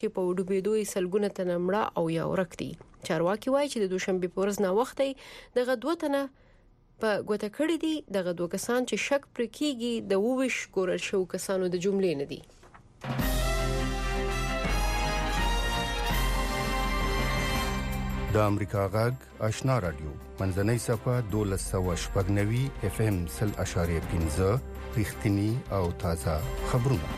چې په ډوبېدو یې سلګونه تنه مړه او یا ورک دي. چارواکي وایي چې د دوشنبه په ورځ نا وخت دغه دوه تنه په ګوته کړی دي. دغه دوه کسان چې شک پر کیږي د 22 ګورل شو کسانو د جملې نه دي. د امریکا غږ آشنا رادیو منځنۍ صفه 1290 اف ام 0.15 رښتینی او تازه خبرونه.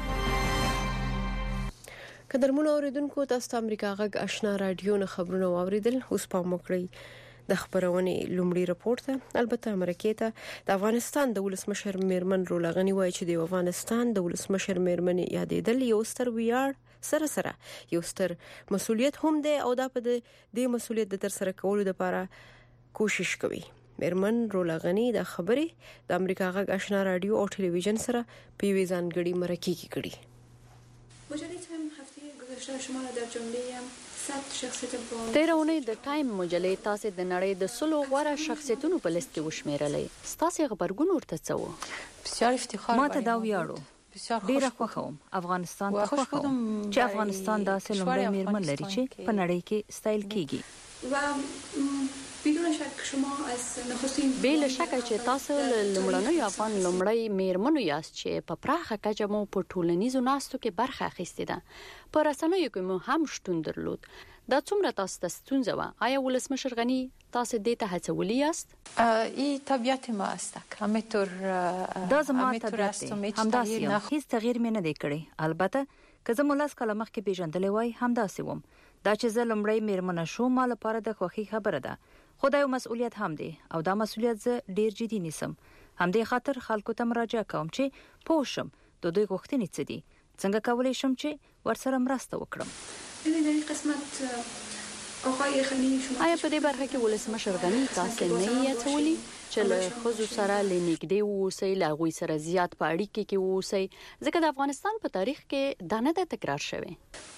قدرمن اوریدونکو تاسو ته امریکا غږ آشنا رادیو نه خبرونه واوریدل. اوس پام وکړئ د خبرونې لومړی راپور ته. البته امریکا ته د افغانستان د ولسمشر میرمن رولا غنی وایي چې د افغانستان د ولسمشر میرمن یادېدل یو ستر ویاړ سره یو ستر مسؤلیت هم دی او دا په دې مسؤلیت د تر سره کولو لپاره کوشش کوي. میرمن رولا غنی د خبرې د امریکا غږ آشنا رادیو او ټلویزیون سره په وی ځانګړي مرکه کې کړي. مجله تایم هفته گذشته شما را در جمله 100 شخصیت با تیرونه د ټایم مجله تاسو د نړۍ د سلو غوره شخصیتونو په لیست کې وشمیرلې. تاسو خبرګون ورته څه؟ بسیار افتخار ما ته دا ویاړو ډیره خوښوم افغانستان ته خوښوم چې افغانستان داسې لومړی میرمن لري چې په نړۍ کې ستایل کیږي. و بدون شک شما از نخستین بل شک چې تاسو لومړنۍ افغان لومړی میرمن یاست چې په پراخه کچه مو په ټولنیزو ناستو کې برخه اخیستې ده. په رسنیو کې مو هم شتون درلود. دا څومره تاسو ته ستونزه و؟ آیا ولسمشر غنی تاسو دې ته هڅولي یاست؟ این طبیعت ما است. همینطور دا زما طبیعت دی. همداسې هیڅ تغییر مې نه دی کړی. البته که زه ملاس کله مخکې پیژندلې وای همداسې وم. دا چې زه لومړی میرمن شوم مال لپاره د خوښي خبره ده. خو دا یو مسؤلیت هم دی او دا مسؤلیت زه ډیر جدي نیسم. همدې خاطر خلکو ته مراجعه کوم چې پوه شم د دوی غوښتنې څه دي. څنګه کولی شم چې ورسره مرسته وکړم. ببینید در این قسمت آقای غنی شما آیا په دې برخه کې ولسمشر غنی تاسو نه یاتولي چې له خزو سره لنګدې ووسی لاغوي سره زیات په اړیکه کې ووسی ځکه د افغانستان په تاریخ کې دا نه د تکرار شوی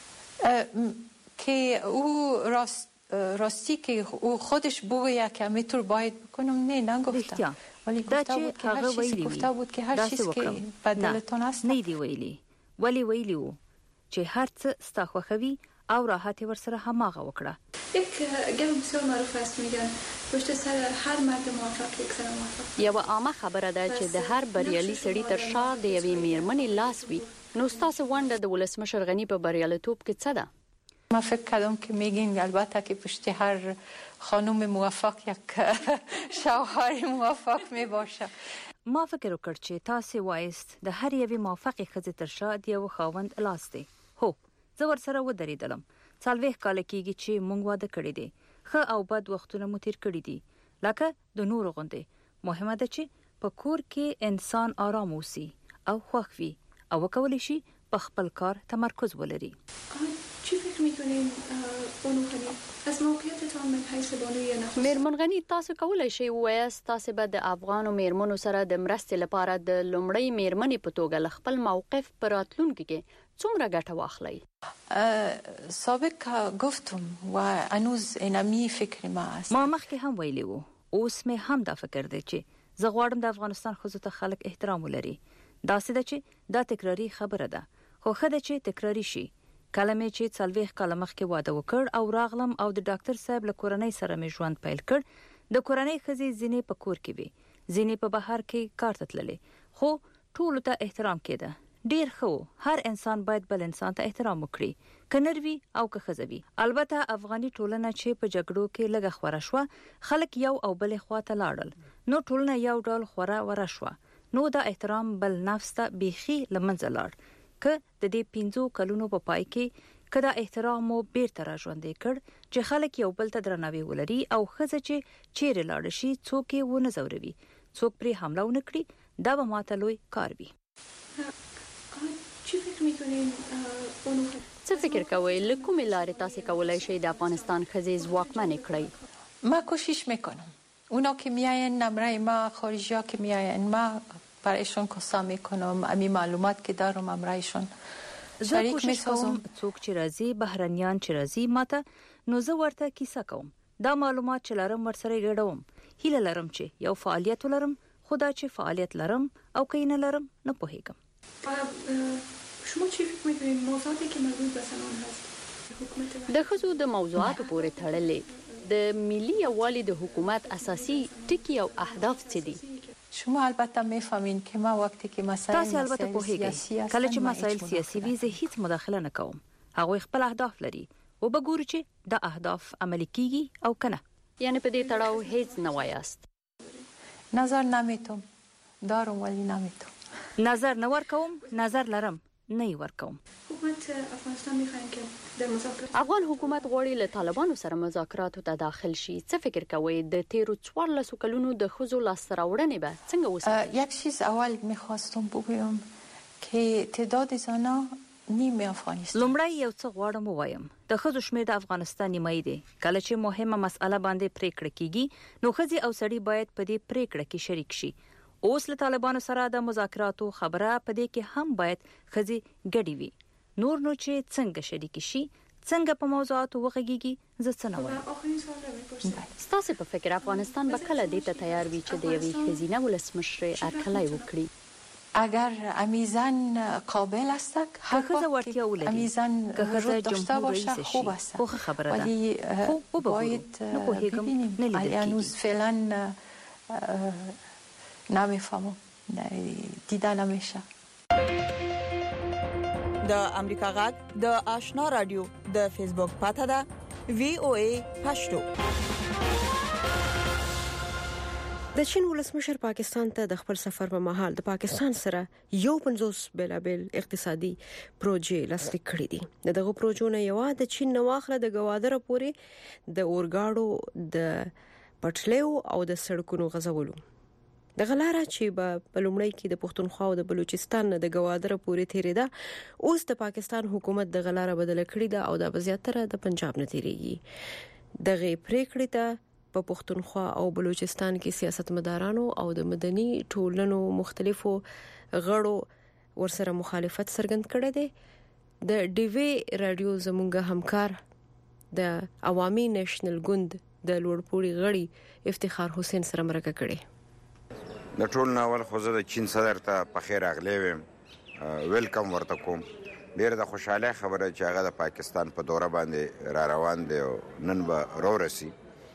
که او راستی که او خودش بگوید که همینطور باید بکنم نگفتم ولی گفته بود که هر چیزی گفته بود که هر چیز که بدلتون است نه دی ویلی ولی ویلیو چې هر څه ستا خوښوي او راحت ورسره هماغه وکړه. یک گپ بسیار معروف است میگن پشت سر هر مرد موفق یک زن موفق. یو عامه خبره ده چې د هر بریالي سړي تر شا د یوې میرمنې لاس وي. نو ستاسو ونډه د ولسمشر غنی په بریالیتوب کې څه ده؟ ما فکر کردم که میگین البته که پشت هر خانم موفق یک شوهر موفق می باشه. ما فکر وکړ چې تاسو وایست د هر یوې موفقې ښځې تر شا د یو خاوند لاس دی. هو زه ورسره ودرېدلم. 40 کال کېږي چې مونږ واده کړی دی. ښه او بد وختونه مو تیر کړي دي لکه د نورو غوندې. مهمه ده چې په کور کې انسان آرام اوسي او خوښ وي او وکولی شي په خپل کار تمرکز ولري. چی فکر میکنین بانو غنی از موقعیتتان من حیث بانوی نخست؟ میرمن غنی تاسو کولای شئ وایاست تاسو به د افغان میرمنو سره د مرستې لپاره د لومړی میرمنې په توګه خپل موقف پر راتلونکي کې څومره ګټه واخلئ؟ سابق گفتم و هنوز اینمی فکر ما است. ما مخکې هم ویلی وو اوس مې هم دا فکر دی چې زه غواړم د افغانستان ښځو ته خلک احترام ولري. داسې ده چې دا تکراری خبره ده خو ښه ده چې تکراری شي. کله مې چې 40 کال مخکې واده وکړ او راغلم او د ډاکټر صاحب له کورنۍ سره مې ژوند پیل کړ. د کورنۍ ښځې ځینې په کور کې وي ځینې په بهر کې کار ته تللې خو ټولو ته احترام کېده. ډیر ښه هر انسان باید بل انسان ته احترام وکړي که نر وي او که ښځه وي. البته افغاني ټولنه چې په جګړو کې لږه خوره شوه خلک یو او بل خوا ته لاړل نو ټولنه یو ډول خوره وره شوه. نو دا احترام بل نفس ته بیخي لمنځه لاړ. که د دې 15 کلونو په پای کې کدا احترام مو بیرته را ژوندې کړ چې خلک یو بل ته درناوی ولري او ښځه چې چیرې لاړ شي څوک یې ونه زوروي څوک پرې حمله ونه کړي دا به ماته لوی کار وي. چی فکر میکنین بانو غنی؟ څه فکر کوئ له کومې لارې تاسو کولای شئ د افغانستان ښځې ځواکمنې کړئ؟ ما کوشش میکنم. اونا که میاین نمره ما خارجی ها که میاین ما برایشون کسا میکنم امی معلومات که دارم امرایشون شریک میسازم. څوک چې راځي بهرنیان چې راځي ماته نو زه ورته کیسه کوم. دا معلومات چې لرم ورسره ګډوم. هیله لرم چې یو فعالیت ولرم خدا چې فعالیت لرم او که نه لرم نه پوهیږم. شما چی فکر میکنید موضوعاتی که مربوط به زنان هست د ښځو د موضوعاتو پورې تړلې د ملي یووالي د حکومت اساسي ټکي او اهداف څه دي؟ شما البته میفهمین که ما وقتی که مسائل سیاسی کله چې مسائل سیاسي وي زه هیڅ مداخله نه کوم. هغه خپل اهداف لري او بګوري چې د اهداف عملي کیږي او کنه. یعنی په دې تړاو هیڅ نه وایاست؟ نظر نمیتم دارم ولی نمیتم. نظر نه ورکوم، نظر لرم نه ورکوم. حکومت افغانستان میخواین که در مذاکرات افغان حکومت غواړي له طالبانو سره مذاکراتو ته داخل شي. څه فکر کوئ د تیرو 14 کلونو د ښځو لاسته راوړنې به څنګه وساتل؟ یک چیز اول میخواستم بگویم که تعداد زنان نیم افغانستان. لومړی یو څه غواړم ووایم. د ښځو شمېر د افغانستان نیمایي دی. کله چې مهمه مسأله باندې پریکړه کیږي نو ښځې او سړي باید په دې پریکړه کې شریک شي. اوس له طالبانو سره د مذاکراتو خبره په دې کې هم باید ښځې ګډې وي. نور نو چې څنګه شریک شي، څنګه په موضوعاتو وغږیږي، زه څه نه وایم. ستاسو په فکر افغانستان به کله دې ته تیار وي چې د یوې ښځینه ولسمشرې هرکلی وکړي؟ اگر امیزن قابل است که ورتیا ولري، امیزن وجود داشته باشه خوب است. خو خبره ده. خو باید ببینیم. هنوز فعلا نمیفهمم، دیده نمیشه. د امریکا غږ د آشنا رادیو د فیسبوک پاته ده VOA پښتو. د چین ولسمشر پاکستان ته د خپل سفر په مهال د پاکستان سره 50 بیلابل اقتصادي پروژې لاسلیک کړې دي. دغه پروژو نه یو د چین نواخله د ګوادر پورې د اورګاړو د پټلیو او د سړکونو غزولو. د غلاره چې په لومړی کې د پښتونخوا او د بلوچستان د ګوادر پورې تیریده، اوس د پاکستان حکومت د غلاره بدل کړې ده او د بزیاتره د پنجاب نه تیریږي. دغه پریکړې ته په پښتونخوا او بلوچستان کې سیاستمدارانو او د مدني ټولنو مختلفو غړو ورسره مخالفت څرګند کړی دی. د ډي وی رادیو زمونږ همکار د عوامي نېشنل ګوند د لوړپوړي غړي افتخار حسین سره مرکه کړې. د ټول ناول خو زه د چین صدر ته په خیر راغلی وم، ویلکم ورته کوم. ډېر د خوشحالۍ خبره چې هغه د پاکستان په دوره باندې را روان دی او نن به راورسي.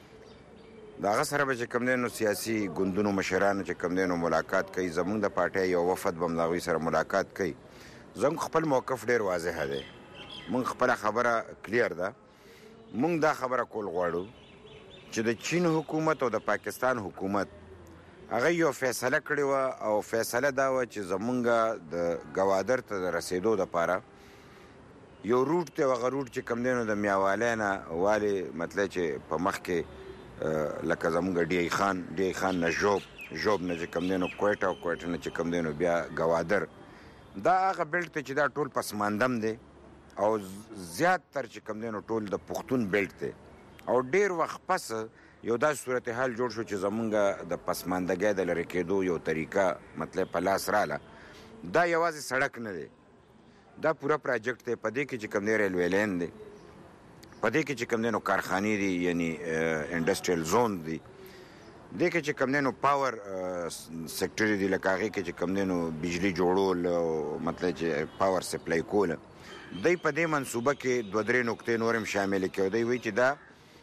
د هغه سره به چې کوم دی نو سیاسي ګوندونو مشرانو چې کوم دی نو ملاقات کوي. زموږ د پارټۍ یو وفد به هم د هغوی سره ملاقات کوي. زموږ خپل موقف ډېر واضح دی. موږ خپله خبره کلیر ده. موږ دا خبره کول غواړو چې د چین حکومت او د پاکستان حکومت هغه یو فیصله کړې وه او فیصله دا وه چې زمونږ د ګوادر ته د رسېدو دپاره یو روټ دی. هغه روټ چې کوم دی نو د میاوالی نه والې مطلب چې په مخ کې لکه زمونږ ډی ای خان نه ژوب نه چې کوم دی نو کویټه او کویټه نه چې کوم دی نو بیا ګوادر، دا هغه بیلټ دی چې دا ټول پسماندم دی او زیات تر چې کوم دی نو ټول د پښتون بیلټ دی. او ډېر وخت پس یو دا صورتحال جوړ شو چې زمونږ د پسماندګۍ د لرې کېدو یو طریقه مطلب په لاس راله. دا یوازې سړک نه دی، دا پوره پراجیکټ دی. په دې کې چې کوم دی ریلوے لین دی، په دې کې چې کوم دی نو کارخانې دي یعنی انډسټریل زون دی، دې کې چې کوم دی نو پاور سیکټر دی، لکه هغې کې چې کوم دی نو بجلی جوړول او مطلب چې پاور سپلای کول. دی په دې منصوبه کې 2-3 نقطې نور هم شاملې کړي. دی وایي چې دا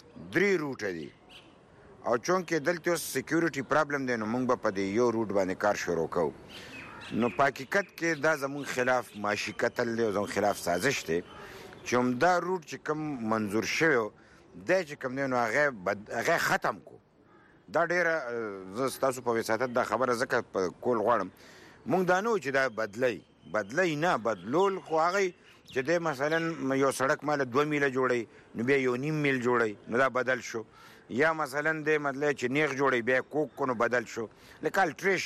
3 روټه دي او چونکې دلته اوس سیکیورټي پرابلم دی نو موږ به په دې یو روټ باندې کار شروع کوو. نو په حقیقت کې دا زموږ خلاف معاشي قتل دی او زموږ خلاف سازش دی چې همدا روټ چې کوم منظور شوی دی چې کوم دی نو هغه ختم کو. دا ډېره زه ستاسو په وساطت دا خبره ځکه په کول غواړم. موږ دا نه و چې دا بدلی نه بدلول، خو هغه چې دی مثلا یو سړک ماله 2 میله جوړی نو بیا 1.5 میل جوړی نو دا بدل شو، یا مثلا دی مطلب چې نیغ جوړی بیا کوک کو نو بدل شو. لکه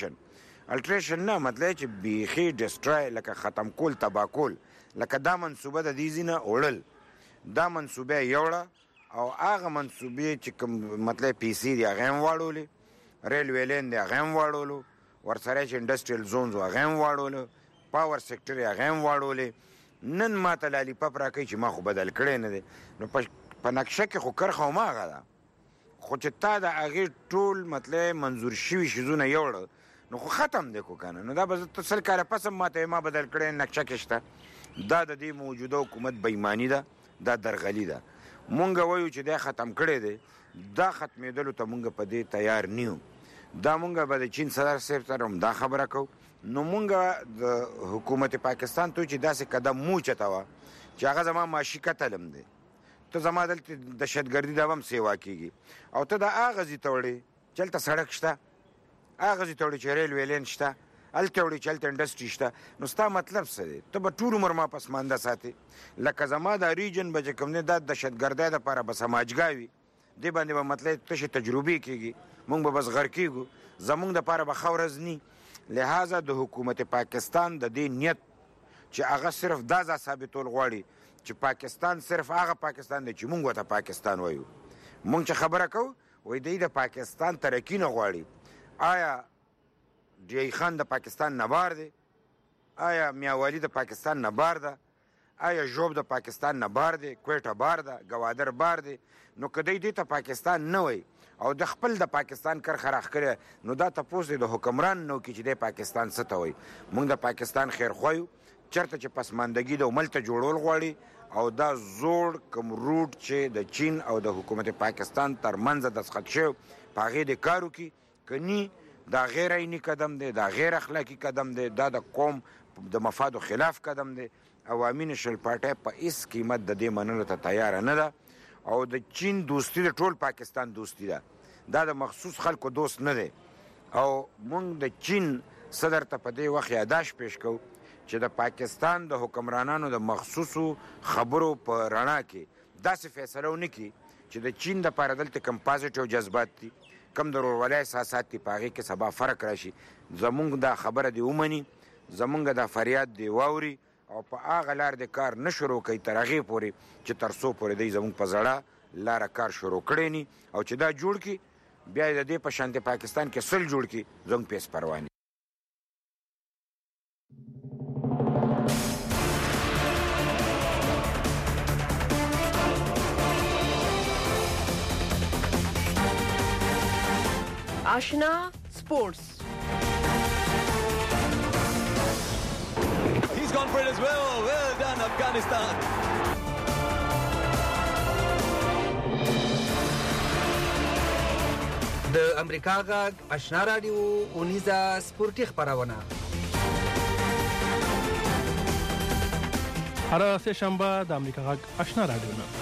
الټریشن نه مطلب چې بیخي ډسټرای لکه ختم کول تباه کول. لکه دا منصوبه د دې ځینه وړل، دا منصوبه یوړه او هغه منصوبې چې کوم مطلب پیسې دي هغه هم واړولې، ریلوے لین دی هغه هم واړولو، ورسره چې انډسټریل زونز هغه هم واړولو، پاور سیکټر هغه هم واړولې. نن ما ته لالیپاپ راکوي چې ما خو بدل کړی نه دی. نو په نقشه کې خو کرښه هماغه ده، خو چې تا د هغې ټول مطلب منظور شوي شیزونه یوړه نو خو ختم دی کو کنه. نو دا به زه 100 کاله پس هم ما ته ما بدل کړی نقشه کې شته. دا د دې موجوده حکومت بېایماني ده، دا درغلي ده. مونږ وایو چې دا ختم کړی دی، دا ختمېدلو ته مونږ په دې تیار نیو. دا مونږ به د چین صدر صاحب سره هم دا خبره کوو. نو مونږ د حکومت پاکستان ته چې داسې قدم مو چتاوه چې هغه زما معاشي قتل هم دی، ته زما دلته دهشتګردي دا به هم سیوا کېږي، او ته د هغه ځای ته وړې چې هلته سړک شته، هغه ځای ته وړې چې ریلوې لین شته، هلته وړې چې هلته انډسټري شته. نو ستا مطلب څه دی؟ ته به ټول عمر ما پسمانده ساتې. لکه زما دا ریجن به چې کوم دی دا دهشتګردۍ دپاره به سماجګاه وي، دې باندې به مطلب تشې تجربې کېږي، مونږ به بس غر کېږو، زمونږ دپاره به ښه ورځ ني. لہذا د حکومت پاکستان د دې نیت چې هغه صرف دا ځا ثابتول غواړي چې پاکستان صرف هغه پاکستان دی چې مونږ ورته پاکستان وایو. مونږ چې خبره کوو وایي دی د پاکستان ترقي نه غواړي. آیا ډی خان د پاکستان نه بار دی؟ آیا میاوالی د پاکستان نه بار ده؟ آیا ژوب د پاکستان نه بار دی؟ کویټه بار ده؟ ګوادر بار دی؟ نو که دی دې ته پاکستان نه وایي او د خپل د پاکستان کرښه راښکړې، نو دا تپوس دی د حکمران نو کې چې دی پاکستان څه ته وایي. مونږ د پاکستان خیر خوایو، چېرته چې پسماندګي د ملته جوړول غواړي او دا زوړ کوم روټ چې د چین او د حکومت پاکستان ترمنځ دستخط شوی په هغې د کار وکړي، که نی دا غیر عیني قدم دی، دا غیر اخلاقي قدم دی، دا د قوم د مفادو خلاف قدم دی. عوامي نېشنل پارټۍ په هېڅ قیمت د دې منلو ته تیاره نه ده، او د چین دوستي د ټول پاکستان دوستي ده، دا د مخصوص خلکو دوست نه دی. او مونږ د چین صدر ته په دې وخت یاداش پیش کوو چې د پاکستان د حکمرانانو د مخصوصو خبرو په رڼا کې داسې فیصله ونه کړي چې د چین دپاره دلته کم پازیټیو جذبات دي، کم د ورورولۍ احساسات دي، په هغې کې سبا فرق راشي. زمونږ دا خبره دې ومني، زمونږ دا فریاد دې واوري او په هغه لار د کار نه شروع کوي تر هغې پورې چې تر څو پورې دی زمونږ په زړه لاره کار شروع کړی ني، او چې دا جوړ کړي بیا یې د دې په شان د پاکستان کې سل جوړ کړي، زموږ پیس پروا نه. آشنا سپورتس. He's gone for it as well. Well done, Afghanistan. د امریکا غږ آشنا رادیو اونیزه سپورتي خبرونه هر سه شنبه د امریکا غږ آشنا رادیو نه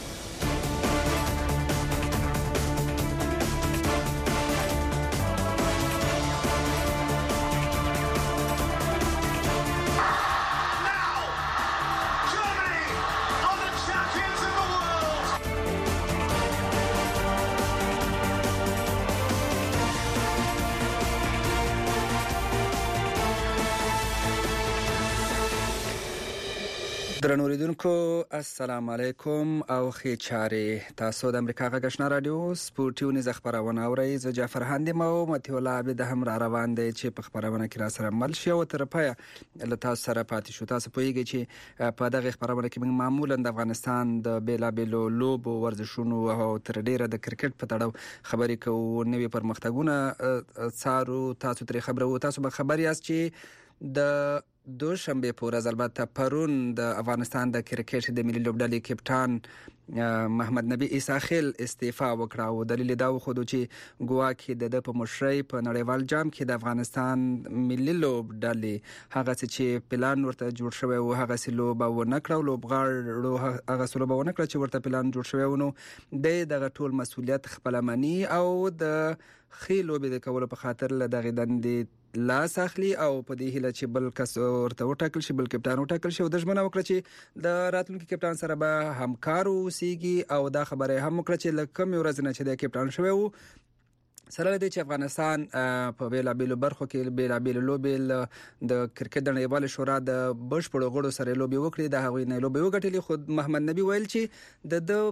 درنو اوریدونکو السلام علیکم او ښې چارې. تاسو د امریکا غږ آشنا رادیو سپورټي اونیزه خبرونه اورئ. زه جعفر هاندیم او متي الله عبد هم را روان دی چې په خبرونه کې را سره مل شي او تر پایه له تاسو سره پاتې شو. تاسو پوهیږئ چې په دغه خبرونه کې موږ معمولا د افغانستان د بیلابیلو لوبو ورزشونو او تر ډیره د کرکټ په تړاو خبرې کوو، نوي پرمختګونه څارو، تاسو ترې خبرو. تاسو به خبر یاست چې د دوشنبه په ورځ البته پرون د افغانستان د کرکټ د ملي لوبډلې کپټان محمد نبی عیسی خیل استعفا وکړه او دلیل دا وخت چې ګواکې د په مشرۍ په نړیوال جام کې د افغانستان ملي لوبډلې هغه چې پلان ورته جوړ شوی او هغه سې لوبه ونه کړه، لوبغاړو هغه سې لوبه ونه کړه چې ورته پلان جوړ شوی و، نو دغه ټول مسؤلیت خپل مني او د خې لوبې د کولو په خاطر له دغه دندې لاس اخلي او په دې هیله چې بل کس ورته وټاکل شي، بل کپټان وټاکل شي او د ژمنه وکړه چې د راتلونکي کپټان سره به همکار اوسېږي او دا خبره هم وکړه چې له کومې ورځې نه چې د کپټان شوی و سره له دې چې افغانستان په بیلابیلو برخو کې بیلابیلو لوبې د کرکټ د نړیوالې شورا د بشپړو غړو سره لوبې وکړي، د هغوی نه لوبې وګټلې. خو محمد نبی ویل چې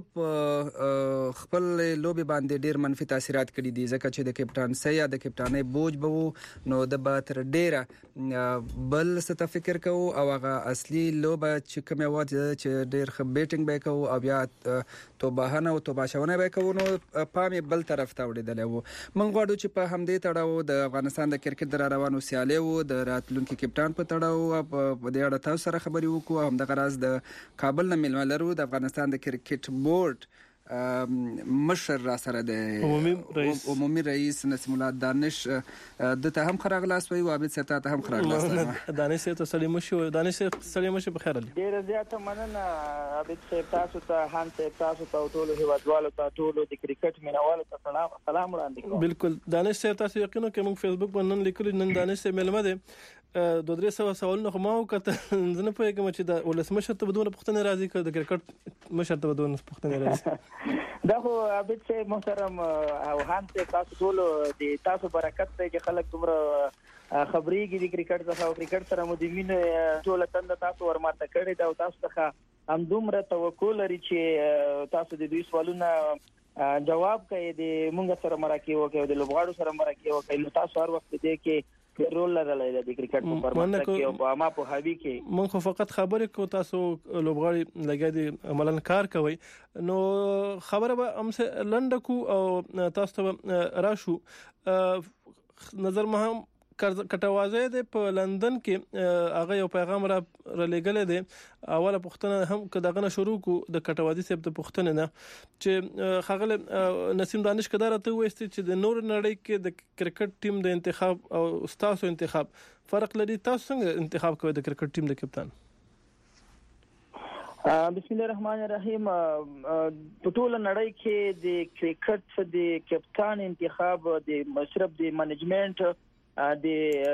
د خپل لوبې باندې ډېر منفي تاثیرات کړي دي ځکه چې د کپټانسۍ یا د کپټانۍ بوج به و، نو د به تر ډېره بل څه ته فکر کوو او هغه اصلي لوبه چې کومه وه چې ډېر ښه بیټینګ به یې کوو او بیا توباهنه او توبه اچونه به یې کوو، نو پام یې بل طرف ته وړېدلی و. من غواړو چې په همدې تړاو د افغانستان د کرکټ د روانو سیالیو د راتلونکي کپټان په تړاو په دې اړه تاسو سره خبرې وکړو. همدغه راز د کابل نه ملمه لرو د افغانستان د کرکټ بورډ مشر را سره د عمومي رئیس نسیم الله دانش د ته هم خراغلاس وي او عابد ستا ته هم خراغلاس دانش ته سلام شو. دانش سلام شو بخیر علي. ډیر زیاته مننه عابد صاحب، تاسو ته هم تاسو ته ټول هیوادوالو ته ټول د کرکټ مینوالو ته سلام وړاندې کوم. بالکل دانش صاحب، تاسو یقینو کې موږ فیسبوک باندې لیکل نن دانش صاحب ملمه ده 2-3 سوالونه خو ما وکړه. زه نه پوهېږم چې د ولسمشر ته بدون پوښتنه راځي که د کرکټ مشر ته بدون پوښتنه راځي. دا خو عابد صاحب محترم او هم تاسو ټول د تاسو برکت دی چې خلک دومره خبرېږي د کرکټ څخه او کرکټ سره مو د مینې ټوله تنده تاسو ورماته کړې ده او تاسو څخه هم دومره توقع لري چې تاسو د دوی سوالونه جواب کوي، د مونږ سره مرکه وکړي او د لوبغاړو سره مرکه وکړي. نو تاسو هر وخت دې کې رول لرلای د کرکټ په پرمختګ کې او په عامه په هوی کې. مونږ خو فقط خبرې کو، تاسو لوبغاړي لګیا دي عملاً کار کوي. نو خبره به امسه لنډه کو او تاسو ته راشو. نظر مهم کټوازه د په لندن کې هغه یو پیغام را لګل دی. اوله پښتنه هم کداغه شروع کو د کټوازي سیب د پښتنه نه چې خغل نسیم دانش کدار ته وست چې د نور نړۍ کې د کرکټ ټیم د انتخاب او استادو انتخاب فرق لري. تاسو څنګه انتخاب کوئ د کرکټ ټیم د کپتان؟ بسم الله الرحمن الرحیم. په ټول نړۍ کې د کرکټ د کپتان انتخاب د صرف د منیجمنت د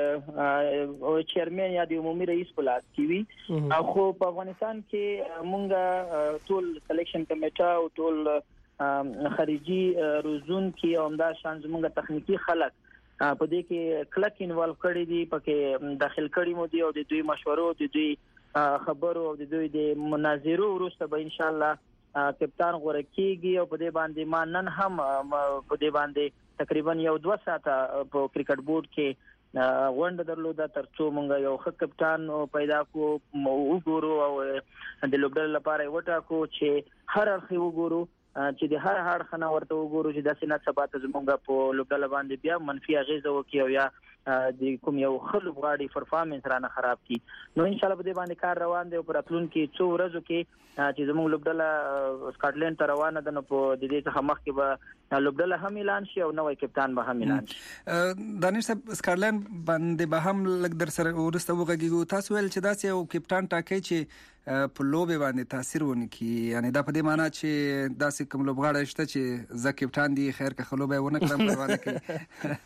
چیرمن یا د عمومي رئیس په لاس کې وي. خو په افغانستان کې مونږه ټول سلیکشن کمیټه او ټول خارجي روزون کې همدا شان زمونږه تخنیکی خلک په دې کې کلک انوالو کړي دي، پکې داخل کړي مو دي او د دوی مشورو، د دوی خبرو او د دوی د مناظرو وروسته به ان شاء الله کپتان غوړه کیږي. او په دې باندې ما نن هم په دې باندې تقریبا 1-2 ساعته په کرکټ بورډ کې غونډه درلوده ترڅو موږ یو ښه کپتان پیدا کو وګورو او د لوبډل لپاره وټاکو چې هر اړخ وګورو چې د هر هړ خنه ورته وګورو چې د سینات ثبات زموږ په لوبډل باندې بیا منفي اغیزه وکړي او یا د کوم یو خلک غاړي پرفارمنس رانه خراب کی. نو ان شاء الله به باندې کار روان دی او پر اتلون کې 2 ورځو کې چې زموږ لوبډل سکاټلند ته روانه ده. نو په دې څخه مخکې به لوبډل هم اعلان شي او نوې کپتان به هم اعلان شي. دانش صاحب، سکاټلند باندې به هم لګ در سره ورسته وګږي. تاسو ویل چې داسې یو کپتان ټاکي چې په لوبه باندې تاثیر ونکړي، یعنی دا په دې معنی چې داسې کوم لوبغاړی شته چې زه کپتان دی خیر که خلوبه ونه کړم پروا نه کوي.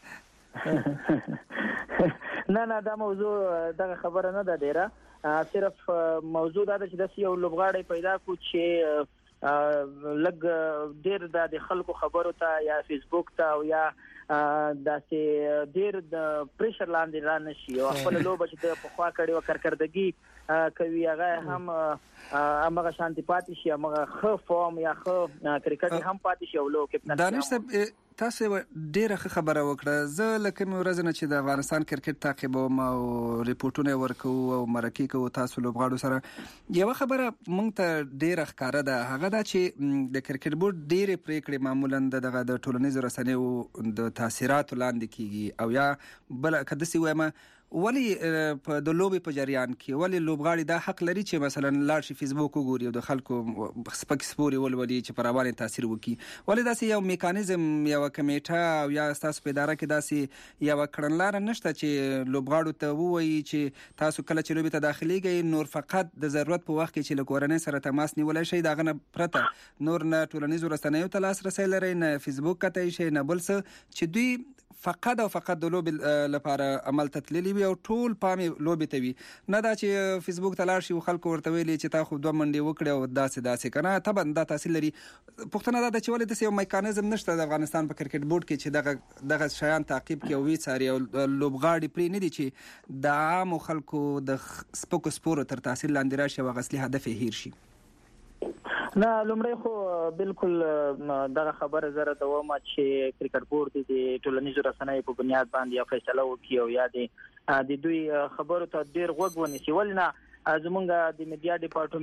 نه دا موضوع دغه خبره نه ده ډیره. صرف موضوع دا چې د یو لوبغاړی پیدا کو چې لګ ډیر د خلکو خبرو ته یا فیسبوک ته او یا داسې ډیر د پریشر لاندې را نشي او خپل لوبه چې په خوا کړي او کارکردګي کوي هغه هم هغه شانتي پاتې شي، هغه خو فارم یا خو کرکټ هم پاتې شي او لو کپتان. دانش صاحب، تاسو ډیره خبره وکړه. زه لکه مې ورځ نه چې د افغانستان کرکټ تعقیبوم او ریپورتونه ورکو او مرکې کوو تاسو لوبغاړو سره. یو خبره مونږ ته ډیره ښکاره ده، هغه دا چې د کرکټ بورډ ډیره پریکړې معمولا د ټولنیزو رسنیو د تاثیراتو لاندې کیږي او یا بل کده سی وایم ولی په د لوبي په جریان کې ولی لوبغاړي دا حق لري چې مثلا لاړ شي فیسبوک وګوري او د خلکو سپک سپوري ولولي چې پر باندې تاثیر وکړي. ولی داسې یو میکانیزم یو کمیټه او یا تاسو په اداره کې داسې یو کړنلار نشته چې لوبغاړو ته وایي چې تاسو کله چې لوبي ته داخليږئ نور فقط د ضرورت په وخت کې چې لکورنۍ سره تماس نیولای شي دا غنه پرته نور نه ټولنیزو رسنیو ته لاسرسي لري، نه فیسبوک کته شي، نه بل څه، چې دوی فقط او فقط د لوبي لپاره عمل تتللی وي او ټول پامي لوبي ته وي. نه دا چې فیسبوک ته لاړ شي او خلکو ورته ویلي چې تا خو 2 منډي وکړي او داسې کنه طبعا دا تاثیر لري. پښتنه دا چې ولې د یو میکانیزم نشته د افغانستان په کرکټ بورډ کې چې دغه شیان تعقیب کوي او وی ساري او لوبغاړي پرې نه دي چې د عام خلکو د سپکو سپورو تر تاثیر لاندې راشي او غسلی هدف هیر شي. نه لومړی خو بالکل دغه خبره زره د ومه چې کرکټ بورډ د ټولنیزو رسنیو په بنیاد باندې فیصله وکړي او یا د دوی خبرو ته ډیر غوږ ونیسي. ولنه زمونږ د میډیا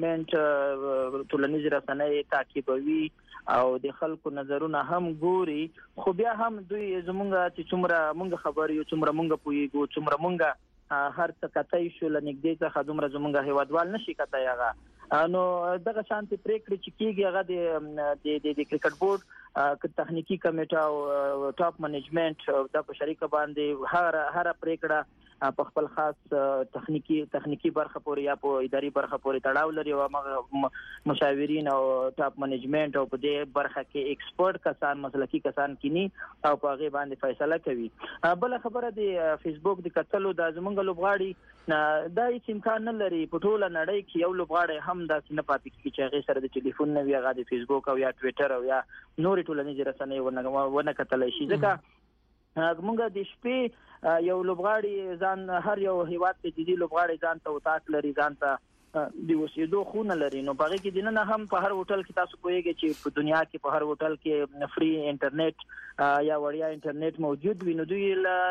ډپارټمنټ ټولنیز رسنۍ تعقیبوي او د خلکو نظرونه هم ګوري، خو بیا هم دوی زمونږ چې څومره مونږ خبر یو څومره مونږ پوهیږو څومره مونږ هر څه کتای شو لنګدې څخه دومره زمونږ هیوادوال نشي کتای هغه. نو دغه شانتي پریکړې چې کیږي هغه د کرکټ بورډ تخنیکی کمیټه او ټاپ منیجمنت د په شریکه باندې هر پریکړه په خپل خاص تخنیکی برخه پورې یا په اداري برخه پورې تړاو لري او مشاورین او ټاپ منیجمنت او په دې برخه کې ایکسپرت کسان مسلکی کسان کینی او په هغه باندې فیصله کوي. بل خبره د فیسبوک د کتلو د زمونږ لوبغاړي دا هیڅ امکان نه لري په ټوله نړۍ کې یو لوبغاړی هم داسې نه پاتې کیږي چې هغه سره د ټلیفون نه وي هغه د فیسبوک او یا ټویټر او یا نورې ټولنیزې رسنۍ ونه کتلی شي. ځکه موږ د شپې یو لوبغاړي ځان هر یو هیواد ته جدي لوبغاړي ځان ته وتاک لري ځان ته د وسیدو خونه لري. نو په هغه کې دنه هم په هر هوټل کې تاسو کویږئ چې په دنیا کې په هر هوټل کې فری انټرنیټ یا وړیا انټرنیټ موجود وي. نو دوی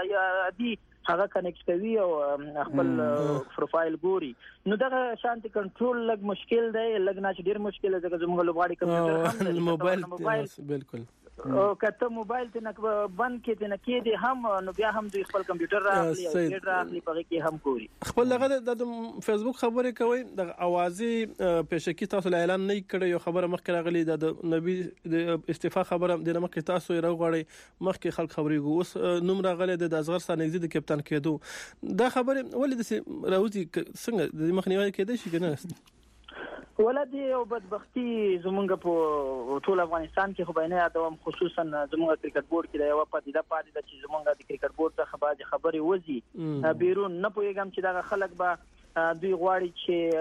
دی هغه کنیکټ کوي او خپل پروفایل ګوري. نو دغه شانتي کنټرول لګ مشکل دی، لګ نه ډیر مشکل دی ځکه زموږ لوبغاړي کمپیوټر هم موبایل بالکل او کته موبایل ته نه بند کې ته نه کې دي هم نو بیا هم دوی خپل کمپیوټر راغلي او ډیر راغلي په کې هم ګوري. خپل دغه د فیسبوک خبرې کوي د اوازي پېشکی تاسو اعلان نه کړی یو خبره مخکې راغلي د نبی د استعفا خبره د مخکې تاسو یې راغړی مخکې خلک خبرې ګو اوس نوم راغلی د اصغر سانګزي د کپټان کېدو دا خبره ولې د راوځي څنګه د مخنیوي کېدای شي کنه ولدي او بدبختی زمونږ په ټول افغانستان کې خو به نه یادوم، خصوصا زمونږ کرکټ بورډ کې دا یو پدیده پاتې ده چې زمونږ د کرکټ بورډ څخه باندې خبرې وځي بیرون. نه پوهیږم چې دا خلک به دوی غواړي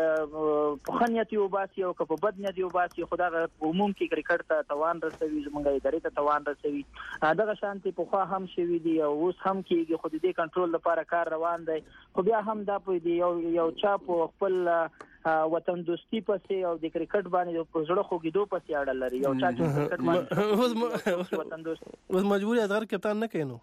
چې په خنیت یو باسي او که په بد نیت یو باسي، خو دا عموم کې کرکټ ته توان رسوي، زمونږ ادارې ته توان رسوي. دغه شانتي په خوا هم شوي دي او اوس هم کېږي، خو د دې کنټرول لپاره کار روان دی. خو بیا هم دا په یو چا په خپل وطن دوستی پسې او د کرکټ باندې په زړه خوګیدو پسې اړه لري. یو چا چې کرکټ باندې وطن دوست اوس مجبوري اصغر کپټان نه کینو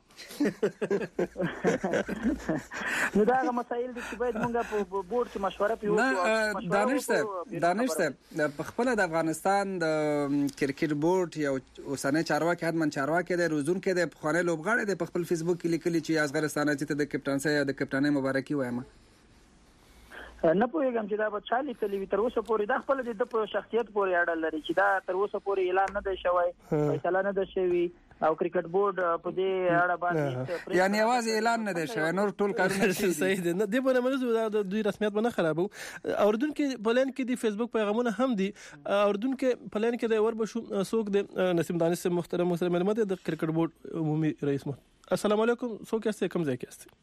نو دا مسایل دي چې باید موږ په بورډ کې مشوره پیو. دانشته په خپل د افغانستان د کرکټ بورډ یو اوسنۍ چارواکي حتمن چارواکي دی روزون کې د خانه لوبغاړي د خپل فیسبوک کې لیکلي چې اصغر سانچي ته د کپټانسي یا د کپټانۍ مبارکي وایم. نه پوهیږم چې دا به چالي تلوي تر اوسه پورې دا خپل د په شخصیت پورې اړه لري چې دا تر اوسه پورې اعلان نه دی شوی، فیصله نه ده شوی او کرکټ بورډ په دې اړه باندې یعنی आवाज اعلان نه دی شوی، نور ټول کارونه صحیح دي. نه دی په منځ د دوی رسمیت نه خرابو. اردن کې پلان کې دی فیسبوک پیغامونه هم دي. اردن کې پلان کې د ور بشو سوق د نسیم دانش محترم معلومات د کرکټ بورډ عمومي رئیس. السلام علیکم، سوق کیسه کم ځای کیسه؟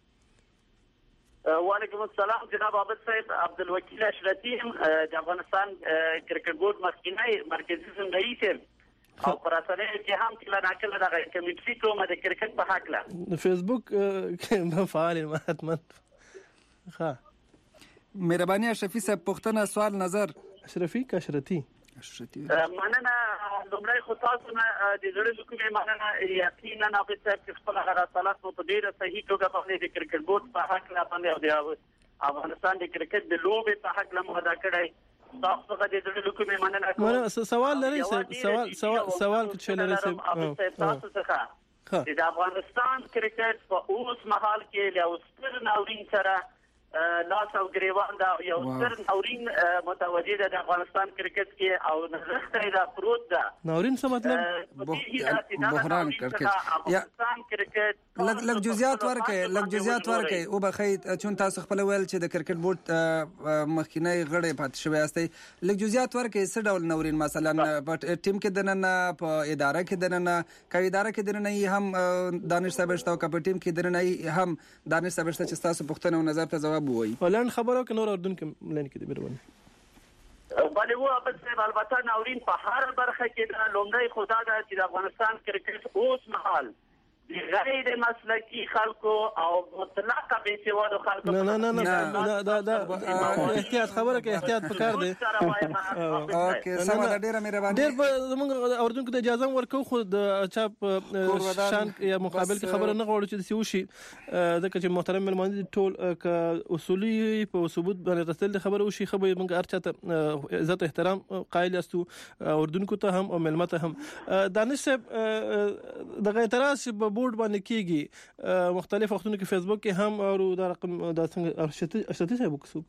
وعلیکم السلام جناب عابد صاحب، عبدالوکیل اشرتی د افغانستان کرکټ بورډ مخکینی مرکزي رئیس او پراسره چې هم کله ناکله د کمیټې کوم د کرکټ په حق له فیسبوک کې فعال مهاتمن. ها مهرباني اشرفي صاحب پوښتنه سوال نظر. اشرفي کشرتی مننه لومړی خو تاسو نه د زړه کومې مننه یقینا عابد صاحب چې خپل هغه رسالت په ډیره صحیح توګه باندې د کرکټ بورډ په حق لا باندې او د افغانستان د کرکټ د لوبې په حق لا مهدا کړی. تاسو غوډه د زړه کومې مننه. سوال لري سوال چې لري تاسو څخه د افغانستان کرکټ په اوس مهال کې له ستر ناورین سره لاس او ګریوان دا یو ستر ناورین متوجه ده د افغانستان کرکټ کې او نرخته دا پروت ده. ناورین څه مطلب؟ بحران کرکټ یا لږ جزئیات ورکړي او بخې چون تاسو خپل ویل چې د کرکټ بورډ مخکینی غړي پات شوی استي لږ جزئیات ورکړي څه ډول ناورین مثلا په ټیم کې دننه په اداره کې دننه کوي اداره کې دننه هم دانش صاحب شته او په ټیم کې دننه هم دانش صاحب شته چې تاسو پوښتنه او نظر ته جواب وایي. ولن خبرو کې نور اردن کې ملن کې دی بیرون باندې وو عابد صاحب البته ناورین په هر برخه کې د لومړی خدا د افغانستان کرکټ اوس مهال غیر مسلکی خلکو او مطلق بې سوادو خلکو نه دا احتیاط خبره کې احتیاط پکار دی. اوکې سم ده، ډیره مهرباني. ډیر موږ اوردونکو ته اجازه ورکو خو د چاپ شان یا مقابل کې خبره نه غواړو چې سی وشي ځکه چې محترم ملمانه ټول ک اصولي په ثبوت باندې رسل خبره وشي خو موږ ارچته عزت احترام قائل یاستو اوردونکو ته هم او ملمته هم. دانش صاحب د اعتراض په بورډ باندې کیږي مختلف وختونو کې فیسبوک کې هم او دا رقم دا څنګه اشرفي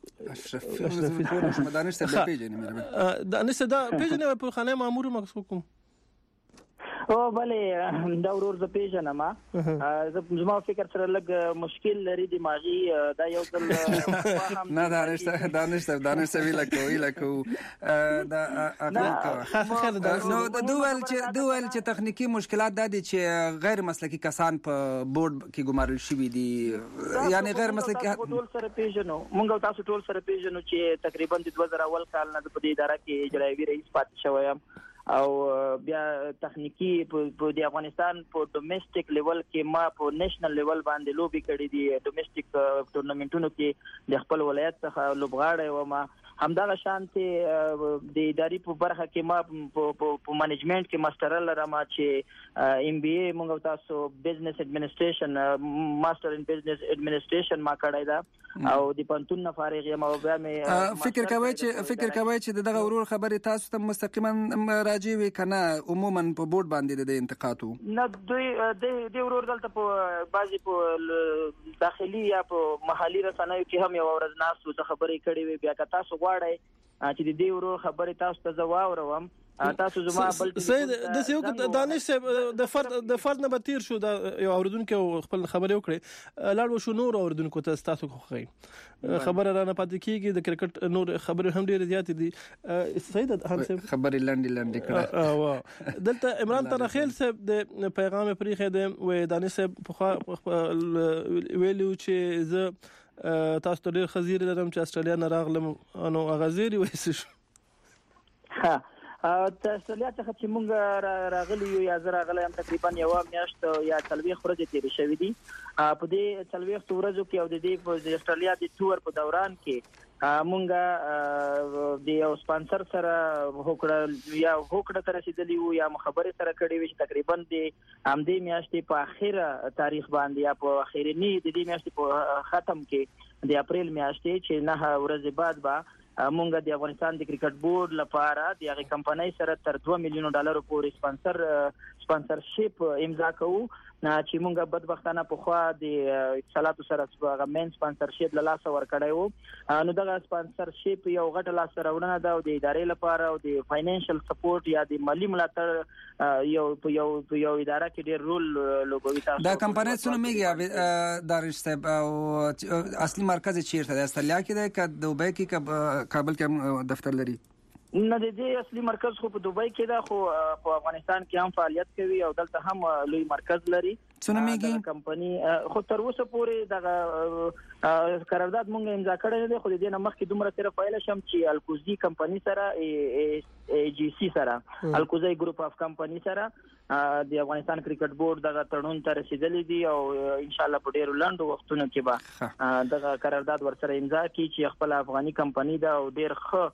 صاحب دانش صاحب پیژنې مې دانش دا پیژنې په خانه مامور مقصود او بلې دا ورور ز پیژنم زما فکر سره لګ مشکل لري دماغي دا یو ځل نه دانش صاحب لکو دا خاصه دا نو دوول چې تخنیکی مشکلات د دي چې غیر مسلکی کسان په بورډ کې ګمارل شوی دي یعنی غیر مسلکی ټول سره پیژنو مونږ تاسو ټول سره پیژنو چې تقریبا د 2000 اول کال نه په دې اداره کې اجرایي رئیس پاتې شوم او بیا تخنیکی په د افغانستان په ډومېسټک لیول کې ما په نېشنل لیول باندې لوبي کړې دي ډومېسټک ټورنمنټونو کې د خپل ولایت څخه لوبغاړی و ما همدغه شانتي د اداري په برخه کې ما په مانجمنت کې ماستر لرم چې ام بي اي موږ تاسو بزنس اډمنستریشن ماستر ان بزنس اډمنستریشن ما کړی دا او د پنتون نه فارغ یم او بیا مې فکر کوي چې دغه ورور خبرې تاسو ته مستقیما راځي وي کنه عموما په بورډ باندې د انتقادو نه دوی د ورور دلته په بازي په داخلي یا په محلي رسنیو کې هم یو ورځ ناسو څه خبرې کړې وي بیا که تاسو غواړئ چې د دې ورور خبرې تاسو ته زه واورم تاسو زما بل سید د سیو دانش د فرد نه بتیر شو د یو اوردونکو خپل خبرې وکړي لاړ شو نور اوردونکو ته تاسو خوخی خبره را نه پاتې کیږي د کرکټ نور خبرې هم ډېر زیات دي. سید خبرې لنډي کړه دلته عمران ترخیل صاحب د پیغام پریخه د و دانش صاحب ویلو چې زه تاسو ته ډېر خزیر لرم چې استرالیا نه راغلم نو غزيري وایسه شو استرالیا څخه چې مونږ راغلی یو یا زه راغلی یم تقریبا یو میاشت یا 40 ورځې تیرې شوې دي په دې 40 ورځو کې او د دې د استرالیا د تور په دوران کې مونږ د یو سپانسر سره هوکړه تر رسیدلی وو یا خبرې سره کړې وي چې تقریبا د همدې میاشتې په اخیره تاریخ باندې یا په اخیرنی د دې میاشتې په ختم کې د اپریل میاشتې چې 9 ورځې بعد به مونږ د افغانستان د کرکټ بورډ لپاره د هغه کمپنۍ سره تر $2 ملیون پورې سپانسرشپ امضا کوو چې مونږ بدبختانه په خوا د اتصالاتو سره هغه مین سپانسرشپ له لاسه ورکړی وو نو دغه سپانسرشپ یو غټه لاسته راوړنه ده او د ادارې لپاره او د فاینانشل سپورټ یا د مالی ملاتړ یو اداره کې ډېر رول لوبوي. تاسو دا کمپنۍ څونه میږي دارش صاحب او اصلي مرکز چیرته د استرالیا کې ده که دوبۍ کې که کابل کې دفتر لري؟ نه د دې اصلي مرکز خو په دوبۍ کې ده خو په افغانستان کې هم فعالیت کوي او دلته هم لوی مرکز لري. څونه میږي کمپنی خو تر اوسه پورې دغه قرارداد مونږ امضا کړی نه دی خو د دې نه مخکې دومره سره فایل شم چې الکوزي کمپنی سره ای جی سی سره الکوزي ګروپ اف کمپنی سره د افغانستان کرکټ بورډ دغه تړون ته رسیدلی دی او ان شاء الله په ډیرو لاندو وختونو کې به دغه قرارداد ورسره امضا کړي چې خپل افغاني کمپنی دا او ډیر ښه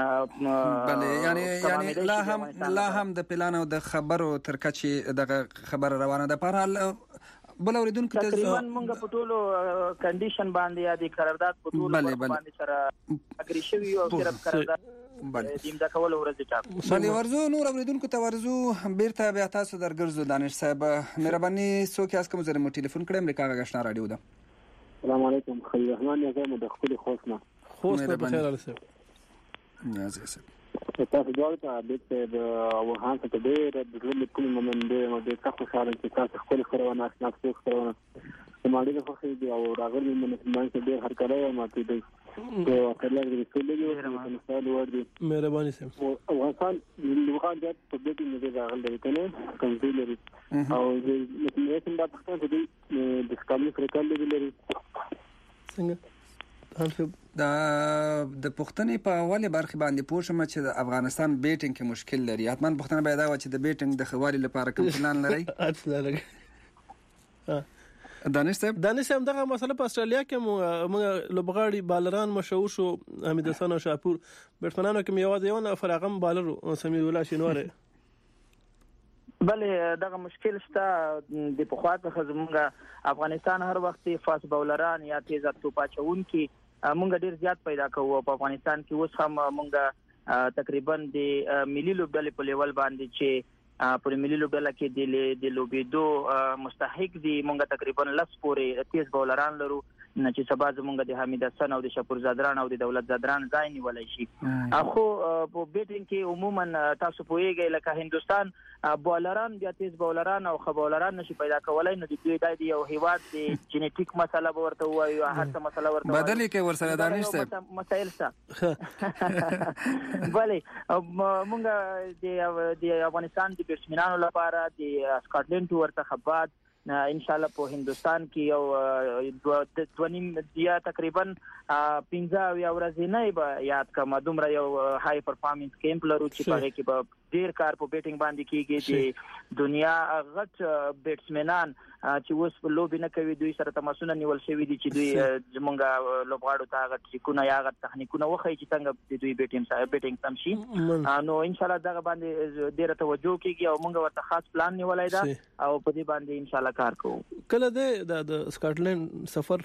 بله یعنی لا هم د پلان او د خبرو تر کچې دغه خبر روانه ده. په حال بل اوریدونکو ته تقریبا موږ په ټولو کنډیشن باندې یا د قرارداد په ټولو باندې سره اګری شوی او صرف قرارداد دیم دا کول ورځ ټاپ بله ورزو نور اوریدونکو ته ورزو بیرته بیا تاسو درګرځو دانش صاحب مهرباني څوک یاست کوم زره مو ټلیفون کړم امریکا غشنا رادیو ده. السلام علیکم خیر رحمان یم د خپل خوښنه په خیر الله صاحب نازي صاحب تاسو ته د وهان ته ډېر د ټول کوم مومن د تاسو سره چې تاسو خپل خبرونه تاسو خبرونه سماړي له خو دې او راغلي من څه ډېر هر کړه ماته دې او کله دې ټول دې مثال وردي مهرباني سم او افغانستان لوغان دې په دې کې دې راغلي کنه کوم لري او دې نن دا پښتون دې د سکامي فرقان لري څنګه دا د پښتنې په اوله برخه باندې پوښتنه چې د افغانستان بیټینګ کې مشکل لري حتمان پښتنه پیدا و چې د بیټینګ د خواري لپاره کوم پلان لري اصل لري دانش صاحب دغه مسله په استرالیا کې موږ لوبغاړي بالران مشهور شو حمید حسن شاپور بیټسمنانو کې یو نفر هغه بالر سمیع الله شینواره بلې دغه مشکل شته د پخواته زمونږ افغانستان هر وخت فاست بولران یا تیز توپ اچون کې مونږ ډیر زیات پیدا کوو په افغانستان کې اوس هم مونږ تقریبا د ملي لوبډلې په لیول باندې چې پر ملي لوبډله کې د لوبېدو مستحق دي مونږ تقریبا 10 پورې تیز بولران لرو چې سبا زمونږ د حمید حسن او د شپور زادران او د دولت زادران ځای نیولای شي خو په بیټینګ کې عموما تاسو پوهیږئ لکه هندستان بولران بیا تیز بولران او خ بولران نشي پیدا کولای نو د دوی د یو هیواد د جینټیک مسله ورته وایي هر څه مسله ورته بدلی کې ورسره دانش صاحب مسائل څه بلې مونږ د افغانستان د بیټسمنانو لپاره د سکاټلند ورته خبرات ان شاء الله په هندستان کې یو 2.5 یا تقریبا 15 یا ورځې نه به یاد کوم دومره یو های پرفارمنس کیمپ لرو چې په کې به ډیر کار په بیټینګ باندې کیږي د دنیا غټ بیټسمنان چې اوس په لوبي نه کوي دوی سره تماسونه نیول شوی دي چې دوی زمونږ لوبغاړو ته غټ ټیکونه یا غټ تخنیکونه وخی چې څنګه دوی بیټینګ سم شي نو ان شاء الله دغه باندې ډیره توجه کیږي او مونږ ورته خاص پلان نیولای دا او په دې باندې ان شاء الله کار کوو کله د سکاټلند سفر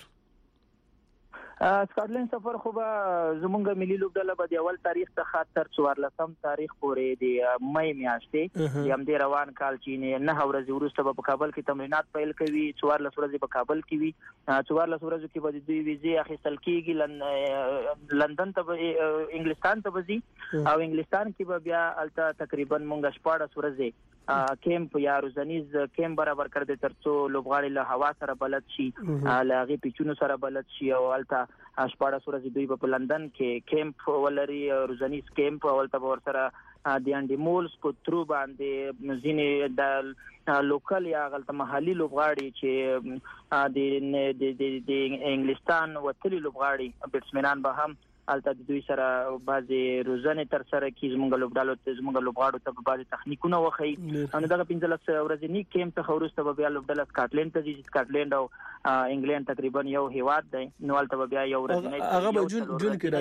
سکاټلند سفر خو به زمونږ ملي لوبډله به د اول تاریخ څخه تر 14 تاریخ پورې د مې میاشتې یم د روان کال چې نه ورځې وروسته په کابل کې تمرینات پیل کوي 14 ورځې په کابل کې وي 14 ورځې کې به د دوی ویزه اخیستل کیږي لندن ته انګلستان ته وځي او انګلستان کې به بیا الته تقریبا مونږ 14 ورځې کیمپ یا روزنیز کیمپ برابر کړ دې ترڅو لوبغاړي له هوا سره بلد شي لاغي پیچونو سره بلد شي او الته 14 ورځې دوی په لندن کې کیمپ ولري روزنیز کیمپ ولته ور سره د انډي مولز په ترو باندې ځینې د لوکل یا غلطه محلي لوبغاړي چې د انګلستان وتلي لوبغاړي بیټسمنان به هم الته دوی سره بعضي روزنه تر سره کی زمونږ لوبغاړو ته بعضي تخنیکونه وخی ان دغه 15 ورځې نیک کیمپ ته ورسته بیا لوبډله سکاټلند ته ځي سکاټلند او انګلند تقریبا یو هیواد دی نو الته بیا یو ورځ نه هغه به جون کې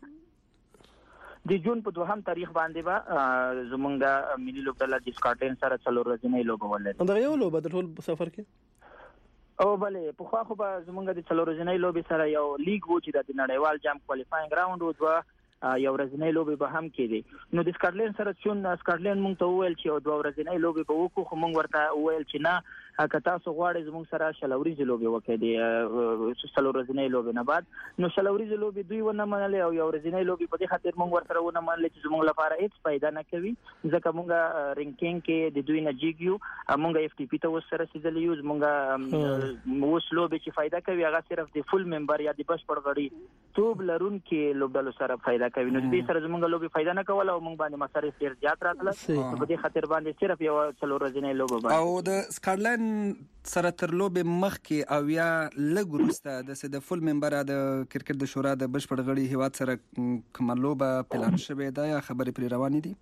راځي د جون په 2 تاریخ باندې به زمونږ ملي لوبډله د سکاټلند سره 4 ورځې نه لوبول لري دا یو لوب د ټول سفر کې او بلې په خو به زمونږ د 4 ورځې لوبي سره یو لیګ و چې د نړیوال جام کوالیفاینګ راوند و یو ورځې لوبي به هم کېدی نو د سکاټلند سره چون سکاټلند مونږ ته وویل چې 2 ورځې لوبي به وکړو خو مونږ ورته وویل چې نه که تاسو غواړئ زموږ سره شلوريزي لوبي وکړئ د شلوريزي لوبي نه بعد نو شلوريزي لوبي دوی ونه منلې او یو ورځې لوبي په دې خاطر مونږ ورته ونه منلې چې زموږ لپاره هیڅ فائدہ نه کوي ځکه مونږ رینکینګ کې د دوی نه جیګیو مونږ اف ټي پی ته وسره سیدلی یوز مونږ اوس لوبي چې فائدہ کوي هغه صرف د فول ممبر یا د بشپړ غړي توب لرون کې لوبډلو سره فائدہ کوي نو دې سره زموږ لوبي فائدہ نه کوله او مونږ باندې مصارف ډیر زیات راتله په دې خاطر باندې صرف یو شلوريزي لوبي باندې او د سکاټلند سره تر لوبې مخکې او یا لږ وروسته د فول ممبر د کرکټ د شورا د بشپړ غړي هیواد سره کومه لوبه پلان شوې ده یا خبرې پرې روانې دي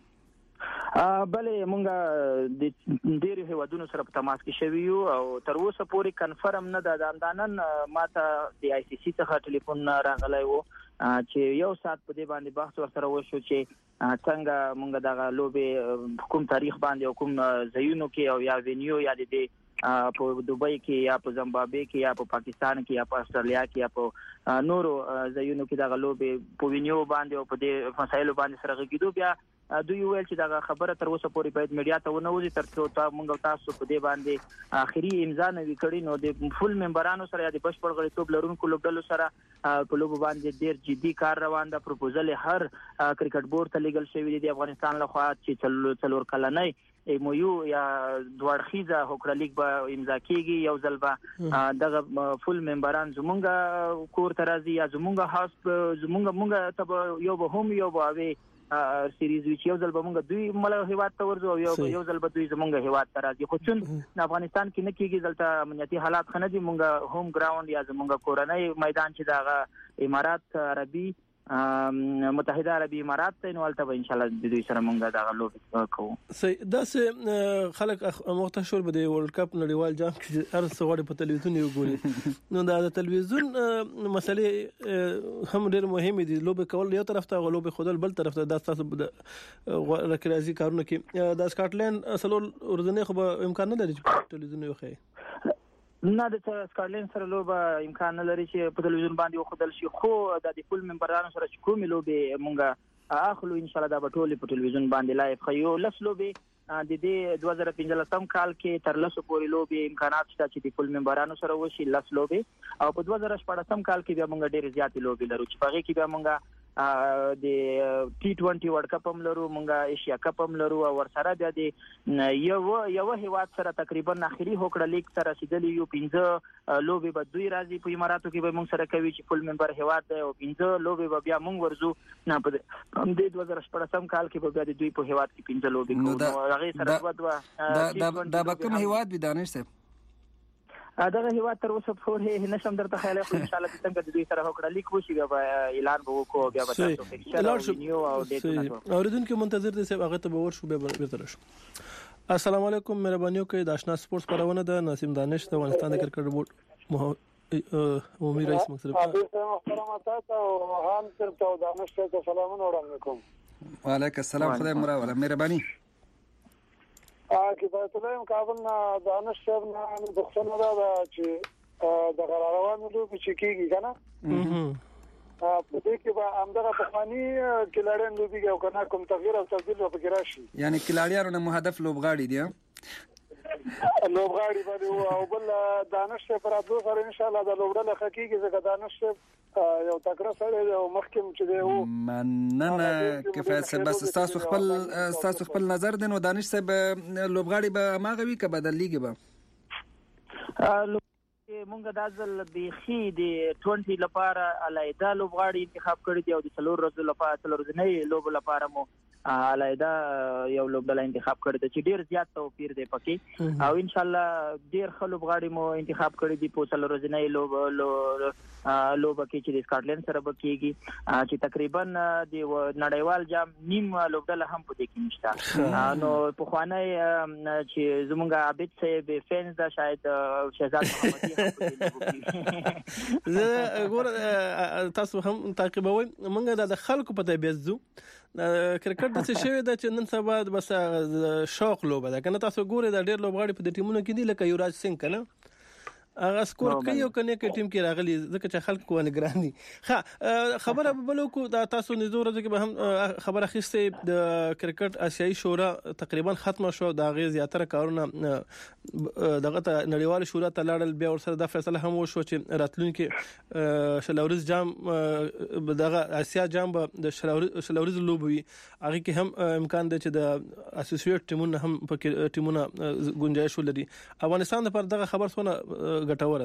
بلې مونږ د ډېر هیوادونو سره په تماس کې شوي یو او تر اوسه پورې کنفرم نه ده دانن ماته د آی سی سی څخه ټلیفون راغلی و چې یو سات په دې باندې بحث ورسره وشو چې څنګه مونږ دغه لوبې کوم تاریخ باندې او کوم ځایونو کې او یا وینیو یا د په دوبۍ کې یا په زیمبابوې کې یا په پاکستان کې یا په استرالیا کې یا په نورو ځایونو کې دغه لوبې په وینیو باندې او په دې مسایلو باندې سره غږیدو بیا دوی ویل چې دا خبره تر اوسه پورې باید میډیا ته ونه وځي ترڅو موږ تاسو په دې باندې اخري امضا نه وکړي نو د فول ممبرانو سره یا د بشپړ غړیتوب لرونکو لوبډلو سره په لوب باندې ډیر جدي کار روان ده پروپوزل هر کرکټ بورډ ته لیګل شوی دی افغانستان له خوا چې څلور کلنۍ مو یو یا دوړخیزه هوکړه لیک به امضا کیږي یو ځل به دغه فول ممبران زمونږ کور ته راځي یا زمونږ هاوس زمونږ ته یو به هم یو به سیریز وی چې یو ځل به مونږ دوی مله هیواد ته ورځو او یو ځل به دوی زمونږ هیواد ته راځي خو چون افغانستان کې نه کیږي دلته امنیتي حالات خنه دي مونږ هوم ګراوند یا زمونږ کورنۍ میدان چې دغه امارات عربي متحده عربي امارات ته نو البته ان شاء الله د دوی سره مونږ دا لوب کوو. صحیح. دا سه خلک مختشور به د ورلد کپ نړیوال جام کې هر څه غوړي په تلویزیون یو ګوري نو دا د تلویزیون مسلې هم ډېر مهمه دي. لوب کول یو طرف ته لوب خودل بل طرف ته دا تاسو د رکرازي کارونه کې د سکاټلند اصلو ورځنی خو امکان نه لري چې تلویزیون یو خي نه د سکاټلند سره لوب امکان نه لري چې په تلویزیون باندې وخدل شي خو د ټول ممبرانو سره چې کومې لوبې مونږه اخلو ان شاء الله دا به ټول په تلویزیون باندې لایو خيو. لس لوبې د دې 2015 کال کې تر لسو پورې لوبې امکانات شته چې د ټول ممبرانو سره وشي 10 لوبې او په 2014 کال کې بیا مونږ ډېر زیات لوبې لرو چې هغه کې بیا مونږ د T20 ورلد کپ هم لرو مونږه ایشیا کپ هم لرو او ورسره بیا د یو هیواد سره تقریبا اخیری هوکړه لیک سره رسیدلی یو 15 لوبې به دوی راځي په اماراتو کې به مونږ سره کوي چې فل ممبر هیواد دی او 15 لوبې به بیا مونږ ورزو نه په د 2014 کال کې به بیا د دوی په هیواد کې 15 لوبې کوو. هغه سره دا به کوم هیواد وي دانش صاحب؟ دغه هیواد تر اوسه پورې نشم درته خیال خو ان شاء الله څنګه د دوی سره هوکړه لیک وشي بیا اعلان به وکړو بیا به تاسو فکر نیو او ډیټ اوریدونکو منتظر دي صاحب هغه ته به ورشو به تر شو. السلام علیکم مهرباني وکړئ د آشنا سپورتس پرونه د نسیم دانش د افغانستان د کرکټ بورډ عمومي رئیس مقصد محترم تاسو او هم تر دانش ته سلامونه وړاندې کوم. وعلیکم السلام خدای مراوله مهرباني. کفایت الله کابل نه دانش صاحب نه د خصنه دا چې د غراروانو لوبي چې کیږي کنه په دې کې به همدغه پخوانی کلاړین لوبي او کنه کوم تغییر او تبديل په کې راشي یعنی کلاړیانو نه مهدف لوبغاړي دي لوبغاړي باندې او بل دانش صاحب پر ادو سره ان شاء الله د لوبډله حقيقي ځکه دانش صاحب یو تکړه سره او مخکم چې دی او مننه کفایت صاحب بس تاسو خپل نظر دین او دانش صاحب لوبغاړي به ماغوي که بدل لیږي به مونږ د ازل بيخي د 20 لپاره علایدا لوبغاړي انتخاب کړی دی او د څلور ورځې لپاره څلور ورځې لوب لپاره مو علایدا یو لوبډله انتخاب کړی دی چې ډیر زیات توپیر دی پکې او ان شاء الله ډیر خلک غاړي مو انتخاب کړی دی په څلور ورځې لوب کې چې د سکاټلند سره بکیږي چې تقریبا د نړیوال جام نیم لوبډله هم په دې کې نشته نو په خوانه چې زمونږ عابد صاحب فینز دا شاید شهزاد محمدي زه ګور تاسو هم تعقیبوي مونږ د خلکو په تبعیض زو کرکټ د څه شوی د چندن سبا بس شوق لوبه ده کنه تاسو ګورئ د ډېر لوبغاړي په ټیمونو کې دي لکه یوراج سنگ کنه هغه سکور کوي او کنه کې ټیم کې راغلي ځکه چې خلک کوه نگران دي. ښه خبره بلو کو دا تاسو نزور ورځ کې به هم خبره خسته د کرکټ آسیایي شورا تقریبا ختمه شو دا غي زیاتره کارونه دغه نړیوال شورا ته لاړل بیا ورسره د فیصله هم وشو چې راتلونکي شلورز جام دغه آسیا جام د شلورز لوبوي هغه کې هم امکان دی چې د اسوسییټ ټیمونه هم په ټیمونه گنجائش ولري. افغانستان لپاره دغه خبر څونه ګټوره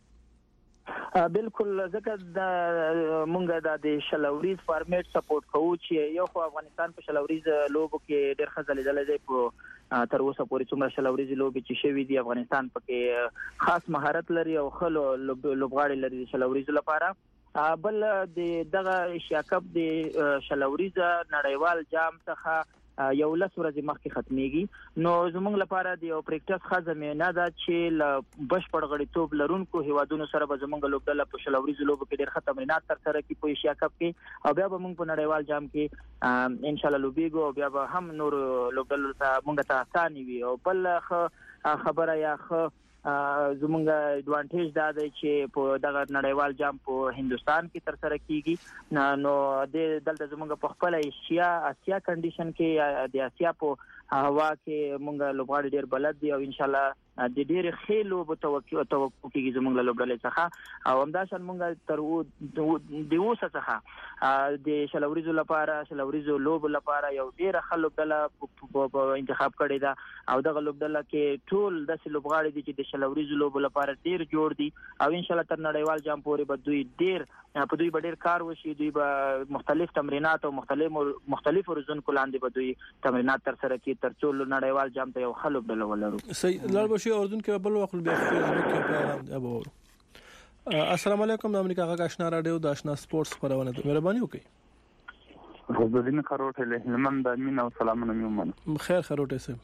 ده؟ بالکل ځکه د مونږ د شلوريز فارمیټ سپورټ کوو چې یو خو افغانستان په شلوريز لوبو کې ډېر ښه ځلېدل دی په تر اوسه پورې څومره شلوريز لوبي چې شوي دي افغانستان پکې خاص مهارت لري او خلو لوبغاړي لري شلوريز لپاره بل دغه ایشیا کپ د شلوريز نړیوال جام څخه یو لس ورځې مخکې ختميږي نو زموږ لپاره د یو پریکټس خزمه نه دا چې ل بشپړ غړیتوب لرونکو هیوادونو سره به زموږ لوبډله په شلوريز لوب کې ډېر ښه تمرینات تر سره کوي په ایشیا کپ کې او بیا به موږ په نړیوال جام کې ان شاء الله لوبېږو او بیا به هم نور لوبډله ته موږ ته آساني وي او بل خبره یا زمونږ ایڈوانټیج دا دی چې په دغه نړیوال جام په هندستان کې تر سره کیږي نو د دلته زمونږ په خپل آسیا کنډیشن کې د آسیا په هوا کې مونږ لوبغاړي ډېر بلد دي او ان شاء الله د ډېر خېلو به توقع کیږي زمونږ لوبډلې څخه او همداشان مونږ تر د اوسه څخه د شلوريزو لپاره شلوريزو لوب لپاره یو ډېر خلک ډله انتخاب کړی دا او دغه لوبډله کې ټول د لوبغاړي دي چې د شلوريزو لوب لپاره ډېر جوړ دي او ان شاء الله تر نړیوال جام پورې به دوی ډېر کار وشي دوی به مختلف تمرینات او مختلف ورزونکو لاندې به دوی تمرینات تر سره کوي تر څو نړیوال جام ته یو خلک ډله ولرو. صحیح لړ بشي اردن کې بل وخت بیا فیسبوک کې پیغام دی ابو السلام علیکم د امریکا غږ آشنا رادیو د آشنا سپورتس خبرونه ده مهرباني وکړئ غزلین خروټه له هلمند د امین او سلامونه میومن خیر خروټه سه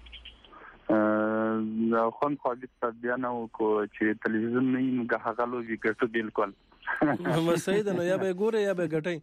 خون خالد بیان او کو چې تلویزیون نه موږ هغه لوي ګټو بالکل محمد سعید نو یا به ګوره یا به ګټي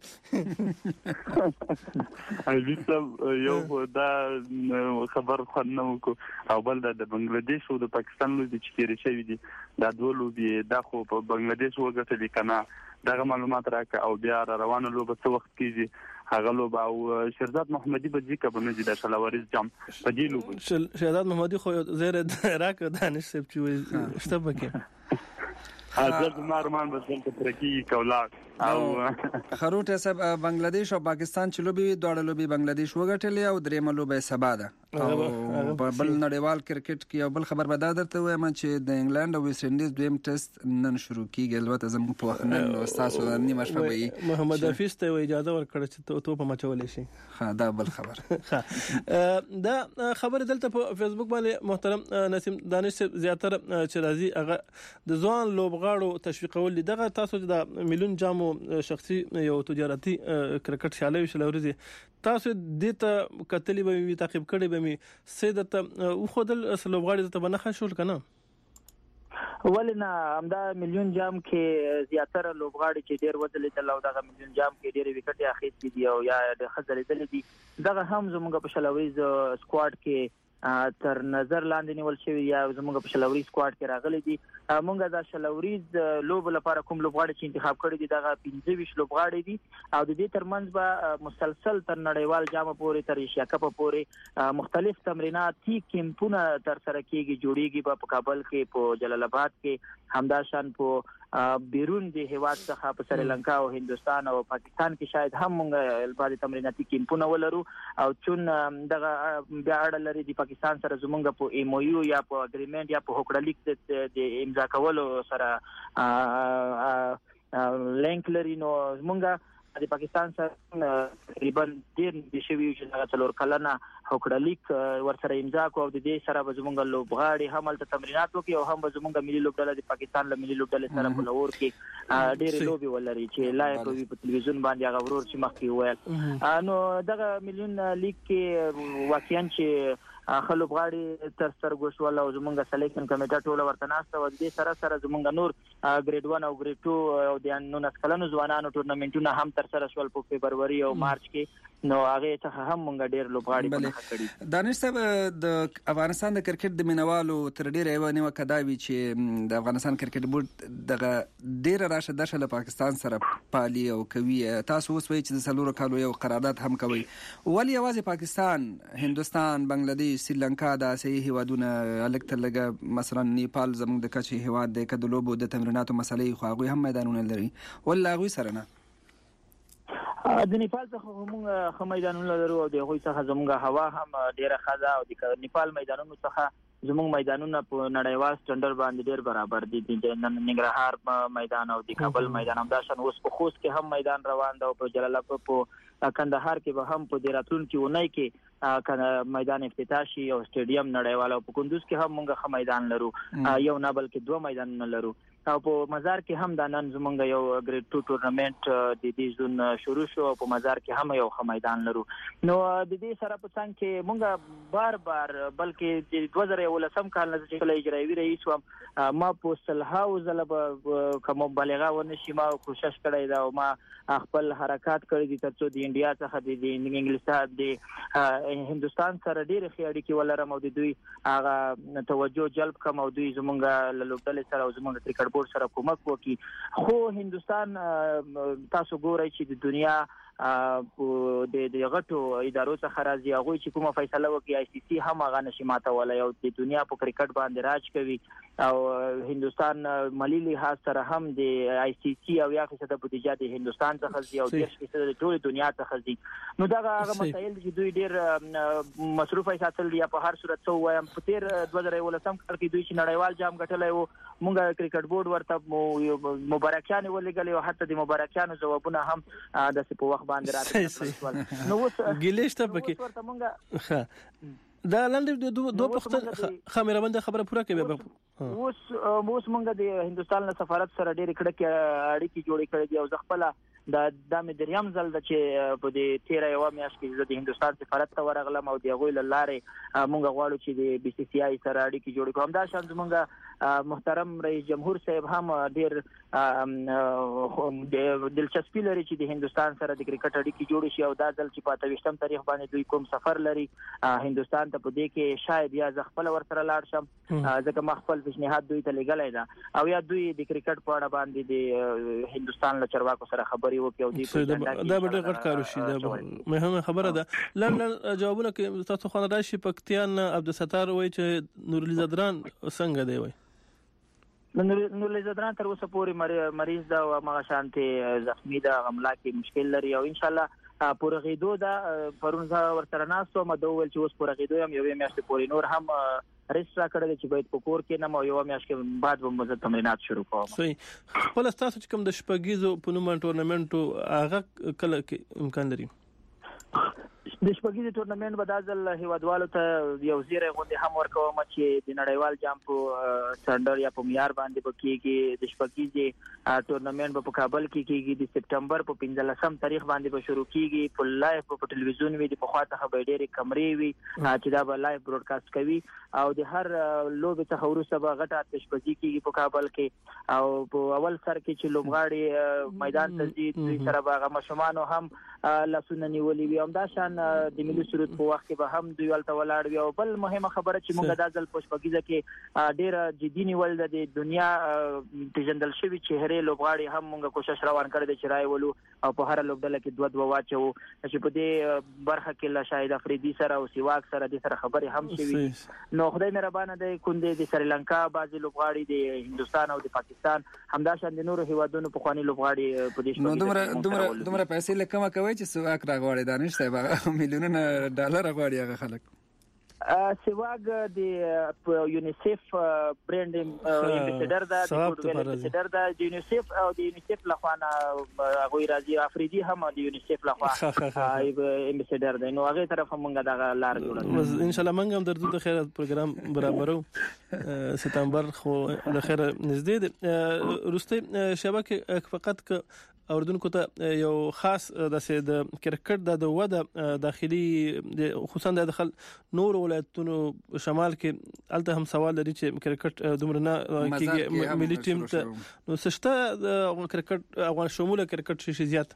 البته یو دا خبر خو نو کو او بل د بنگلاديش او د پاکستان لوبي چې تیرې شوې دي دا دوه لوبي دا خو په بنگلاديش وګټلې کنه دغه معلومات راکړه او بیا روانه لوبه څه وخت کیږي هغه لوبه او شهزاد محمدي بځي کبه نه دي د شلاوریز جام په دې لوبه شهزاد محمدي خو زیر راکړه دانش سپ چې شتبکه حضرت مارمان بسنت ترکی کولاک او خروټه سب بنگلاديش او پاکستان چې لوبي دوړ لوبي بنگلاديش وګټلې او درېم لوبه سبا ده او بل نړیوال کرکټ کې او بل خبر بدل درته وایم چې د انګلند او ویسټ انډیز دویم ټیسټ نن شروع کیږي البته زموږ په وخت نن استاد نیمه شپه وي محمد حفیظ ته اجازه ورکړه چې ته په مچولې شي دا بل خبر دا خبر دلته په فیسبوک باندې محترم نسیم دانش زیاتره چې راځي هغه د ځوان لوبغاړو تشویقول دغه تاسو د میلیون جامو شخصي یو تجارتي کرکټ شالوي شلوري تاسو د ته کتلې به می تعقیب کړي به می سیدته او خودل لوبغاړي ته بنخښ شول کنه ولنه همدا میلیون جام کې زیاتره لوبغاړي چې ډیر ودلې د دغه میلیون جام کې ډیر وکټ اخیستي دي او یا د خزلې دي دغه هم زموږ په شلوریز سکواډ کې تر نظر لاندې نیول شوی یا زموږ په شلوري سکواډ کې راغلي دي موږ د شلوريز لوب لپاره کوم لوبغاړي چې انتخاب کړی دي دغه 15 لوبغاړي دي او د دې ترمنځ به مسلسل تر نړیوال جام پورې تر ایشیا کپ پورې مختلف تمریناتي کیمپونه تر سره کیږي جوړیږي په کابل کې په جلال آباد کې همداشان په بیرون د هیواد څخه په سریلانکا او هندستان او پاکستان کې شاید هم موږ البته تمریناتي کیمپونه ولرو او چون دغه بیا اړه لري د پاکستان سره زمونږ په ایم او یو یا په اګریمنت یا په هوکړه لیک د امضا کولو سره لینک لري نو زمونږ د پاکستان سره تقریبا ډیر د شوی چې هغه څلور کلنه هوکړه لیک ورسره امضا کو او د دې سره به زمونږ لوبغاړي هم تل تمرینات وکړي او هم به زمونږ ملي لوبډله د پاکستان له ملي لوبډله سره په لور کې ډېر لوبي ولري چې لایق وي په تلویزیون باندې هغه ورور چې مخکې وایي نو دغه میلیون لیک کې واقعا چې خلوبغاړي تر سرګوشول او زمونږ سلیکشن کمیټه ټول ورته ناسته و دې سره زمونږ نور ګریډ 1 او ګریډ 2 او د 19 کلنو ځوانانو ټورنمنټونه هم تر سره شول په فبرवरी او مارچ کې نو هغه څخه هم مونږ ډیر لوبغاړي په کړی دانش صاحب د افغانستان د کرکټ د مینوالو تر ډیره یو نیو کداوی چې د افغانستان کرکټ بورډ دغه ډیره راشه درشه له پاکستان سره پالي او کوي تاسو اوس وایي چې د سلورو کالو یو قرارداد هم کوي ولی یوازې پاکستان هندستان بنگلاديش سریلانکا د اسیایي هیوادونه الکتر لګه مثلا نیپال زموږ د کچې هیواد د کډلوبو د تمریناتو مسلې خو هغه هم میدانونه لري ولا هغه سره نه د نیپال څخه موږ میدانونه لرو او د هغوی څخه زموږ هوا هم ډیره ښه او د نیپال میدانونو څخه زموږ میدانونه په نړیوال سټانډرډ باندې ډیر برابر دي د ننګرهار میدان او د کابل میدان هم داشن اوس په خوست کې هم میدان روان دی او په جلال آباد په کندهار کې به هم په دیراتون کې ونای کې میدان افتتاح شي او سټیډیم نړیوال او په کندوز کې هم موږ میدان لرو یو نه بلکې دوه میدانونه لرو او په مزار کې هم د نن زمونږ یو ګریډ 2 ټورنمنت د دې زون شروع شو او په مزار کې هم یو میدان لرو نو د دې سره په څنګه کې مونږ بار بلکې د 2013 کال نه چې کله اجرایي رئیس و ما په صلحاو زلب کوم بلغه ونشي ما کوشش کړی دا او ما خپل حرکت کړی دي ترڅو د انډیا څخه د انګلیسان د هندستان سره ډېر خیاړي کې ولرم او د دوی هغه توجه جلب کوم او دوی زمونږ لوبډلې سره او زمونږ کرکټ بورډ سره کومک وکړي خو هندستان تاسو ګورئ چې د دنیا د غټو ادارو څخه راځي هغه چې کومه فیصله وکړي آی سی سی هم هغه نشي ماتولای او د دنیا په کرکټ باندې راج کوي او هندستان ملي لحاظ سره هم د آی سی سی او یا فیصد بودیجه د هندستان څخه دی او 10% د ټول دنیا څخه دی نو دا هغه مسایل چې دوی ډیر مصروف ساتل دي په هر صورت څو وایم په تیر 2013 کال کې دوی چې نړیوال جام ګټلای وو مونږ کرکټ بورډ ورته مبارکیان ولګلې او حتی د مبارکیانو جوابونه هم د په وخت باندې راځي نو اوس ګلیشته پکې دا لاندې دوه پختن خمره باندې خبره پوره کوي اوس مونږ د هندستان له سفارت سره ډېر کړه اړیکې جوړې کړې دي او خپل د دریم ځل د چې په دې 13 یو میاشت کې د هندستان سفارت ته ورغلم او د غوی لارې مونږ غواړو چې د بي سي سي آی سره اړیکې جوړې کوم. دا شان مونږ محترم رئیس جمهور صاحب هم ډېر دلچسپي لري چې د هندستان سره د کرکټ اړیکې جوړې شي او دا ځل چې په 28 تاریخ باندې دوی کوم سفر لري هندستان ته په دې کې شاید یا ز خپل ورسره لاړ شم ځکه ما خپل پیشنهاد دوی ته لګلای دا او یا دوی د کرکټ په اړه باندې د هندستان له چارواکو سره خبري وکړي او دوی دا به ډېر غټ کار وشي. دا مهمه خبره ده. لنډ جوابونه کې تاسو خو نه راشي پکتیان عبدالستار وایي چې نورعلی زدران څنګه دی وایي نورعلی زدران تر اوسه پورې مریض دا او هغه شانتي زخمی دا غملا کې مشکل لري او ان شاء الله پورغیدو دا پرونځ ورسره ناسو مدول چې اوس پورغیدو هم یو میاشت پورې نور هم رجسټر کړل چې باید په کور کې نه مو یو میاشت کې بعد به مزه تمرینات شروع کوم. صحیح. خپل تاسو چې کوم د شپږیزو په نوم ټورنمنټو هغه کله کې امکان لري د شپږیزي ټورنمنت به دازل هیوادوالو ته یو زیری غونډه هم ورکوم چې د نړیوال جام په سټنډر یا په معیار باندې بکیږي. د شپږیزي ټورنمنت په کابل کې کیږي د سپټمبر په 15 تاریخ باندې به شروع کیږي په لایو په ټلویزیون وی د پخواته خبري ډېری کمرې وی چې دا به لایو براډکاسټ کوي او د هر لوبې څخه وروسته به غټه تشبثي کیږي په کابل کې او په اول سر کې چې لوبغاړي میدان ته ځي دوی سره به مشمانو هم لاسونه نیولې وي هم دا شان د ملي سرود په وخت کې به هم دوی ولته ولاړ وي او بل مهمه خبره چې موږ د ځل پښپګیزه کې ډېر جدي نیول د دنیا پیژندل شوی چهره لوبغاړي هم موږ کوشش روان کړی چې راي ولو او په هر لوبډله کې دوه واچو چې په دې برخه کې لا شاهد افریدي سره او سیواک سره د سره خبري هم شوی. نو خدای مهربانه دی کندې د سریلانکا بازي لوبغاړي د هندستان او د پاکستان همدا شان د نورو هیوادونو په خواني لوبغاړي په دې شپه دومره پیسې لکه ما کوي چې سواک راغواړي دانش صاحب میلیونونه ډالر غواړي هغه خلک. سواګ د یونیسف برند امبیسډر دا د امبیسډر دا د یونیسف او د یونیسف لخوانه غوی راځي افریدي هم د یونیسف لخوا امبیسډر دی نو هغه طرف موږ دا لار جوړو ان شاء الله موږ هم درته د خیر پروګرام برابرو سپتمبر خو د خیر نږدې دی روستي شبکه فقط اوردونکو ته یو خاص د کرکټ د وده داخلي خصوصا د داخل نور ولایتونو شمال کې الته هم سوال لري چې کرکټ دومره نه کېږي ملي ټیم ته نو سشته کرکټ افغان شموله کرکټ شي زیات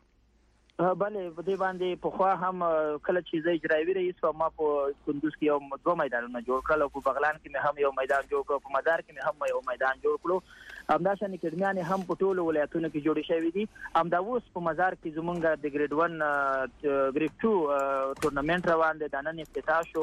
بله دې باندې په خوا هم کله چې زې اجرایي رئیس ما په کندوز کې یو دوه میدانونه جوړ کړل او په بغلان کې هم یو میدان جوړ کړ په مدار کې هم یو میدان جوړ کړو همداشان اکیډمیان هم په ټولو ولایتونو کې جوړ شوی دي همدا اوس په مزار کې زمونږ د ګریډ 1 ګریډ 2 ټورنمنت روان دي د نن افتتاح شو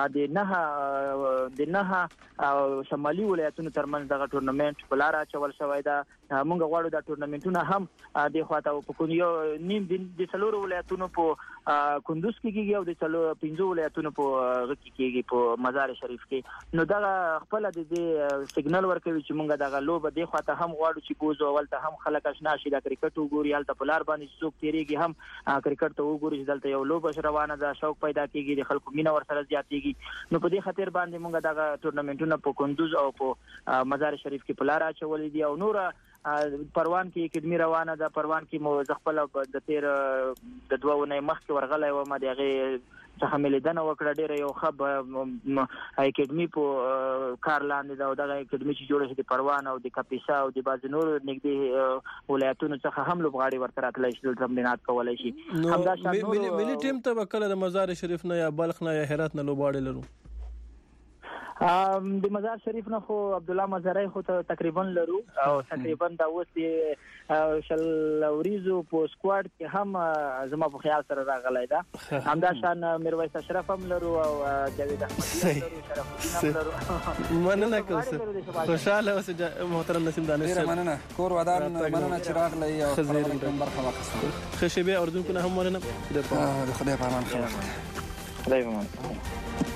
د نه شمالي ولایتونو ترمنځ دغه ټورنمنت بلاره چول شوی دا مونږ غواړو دا ټورنمنتونه هم د خواته په کونیو نیم د څلورو ولایتونو په کندوز کې کېږي او د څلورو 15 ولایتونو په غکی کېږي په مزار شریف کې نو دا خپل د سیګنال ورکوي چې مونږ دغه لوب د خواته هم غواړو چې بوزو ولته هم خلک آشنا شي د کرکټ وګوري الته په لار باندې څوک تیریږي هم کرکټ ته وګوري چې دلته یو لوب روانه ده شوق پیدا کېږي د خلکو مینه ورسره زیاتېږي نو په دې خاطر باندې مونږ دغه ټورنمنټونه په کندوز او په مزار شریف کې په لار اچولې دي او نور پروان کې اکیډمي روانه ده پروان کې مو ځخپل د تیر د دوونه مخکې ورغلای و ما دغه څخه ملیدنه وکړه ډیره یو خب اکیډمي په کار لاندې دا دغه اکیډمي چې جوړه شي د پروان او د کاپیسا او د بازنور نږدې ولایتونو څخه هم لوبغاړي ورته راتلای شي د تمرینات کولای شي همدا شان ملي ټیم ته وکړه د مزار شریف نه یا بلخ نه یا هرات نه لوبغاړي لرو د مزار شریف نه خو عبد الله مزارای خو تقریبا لرو او تقریبا دا اوس شل اوریزو په سکواډ کې هم زما په خیال سره راغلی دا همدا شان میرویس اشرف هم لرو او جاوید احمدی لرو شرف الدین لرو مننه کوم خوشاله اوسه محترم نسیم دانش مننه کور ودان مننه چراغ لای او خبرونه برخه واخیسته خشبه اردن کنه هم مننه د خدای په امان خلک خدای په امان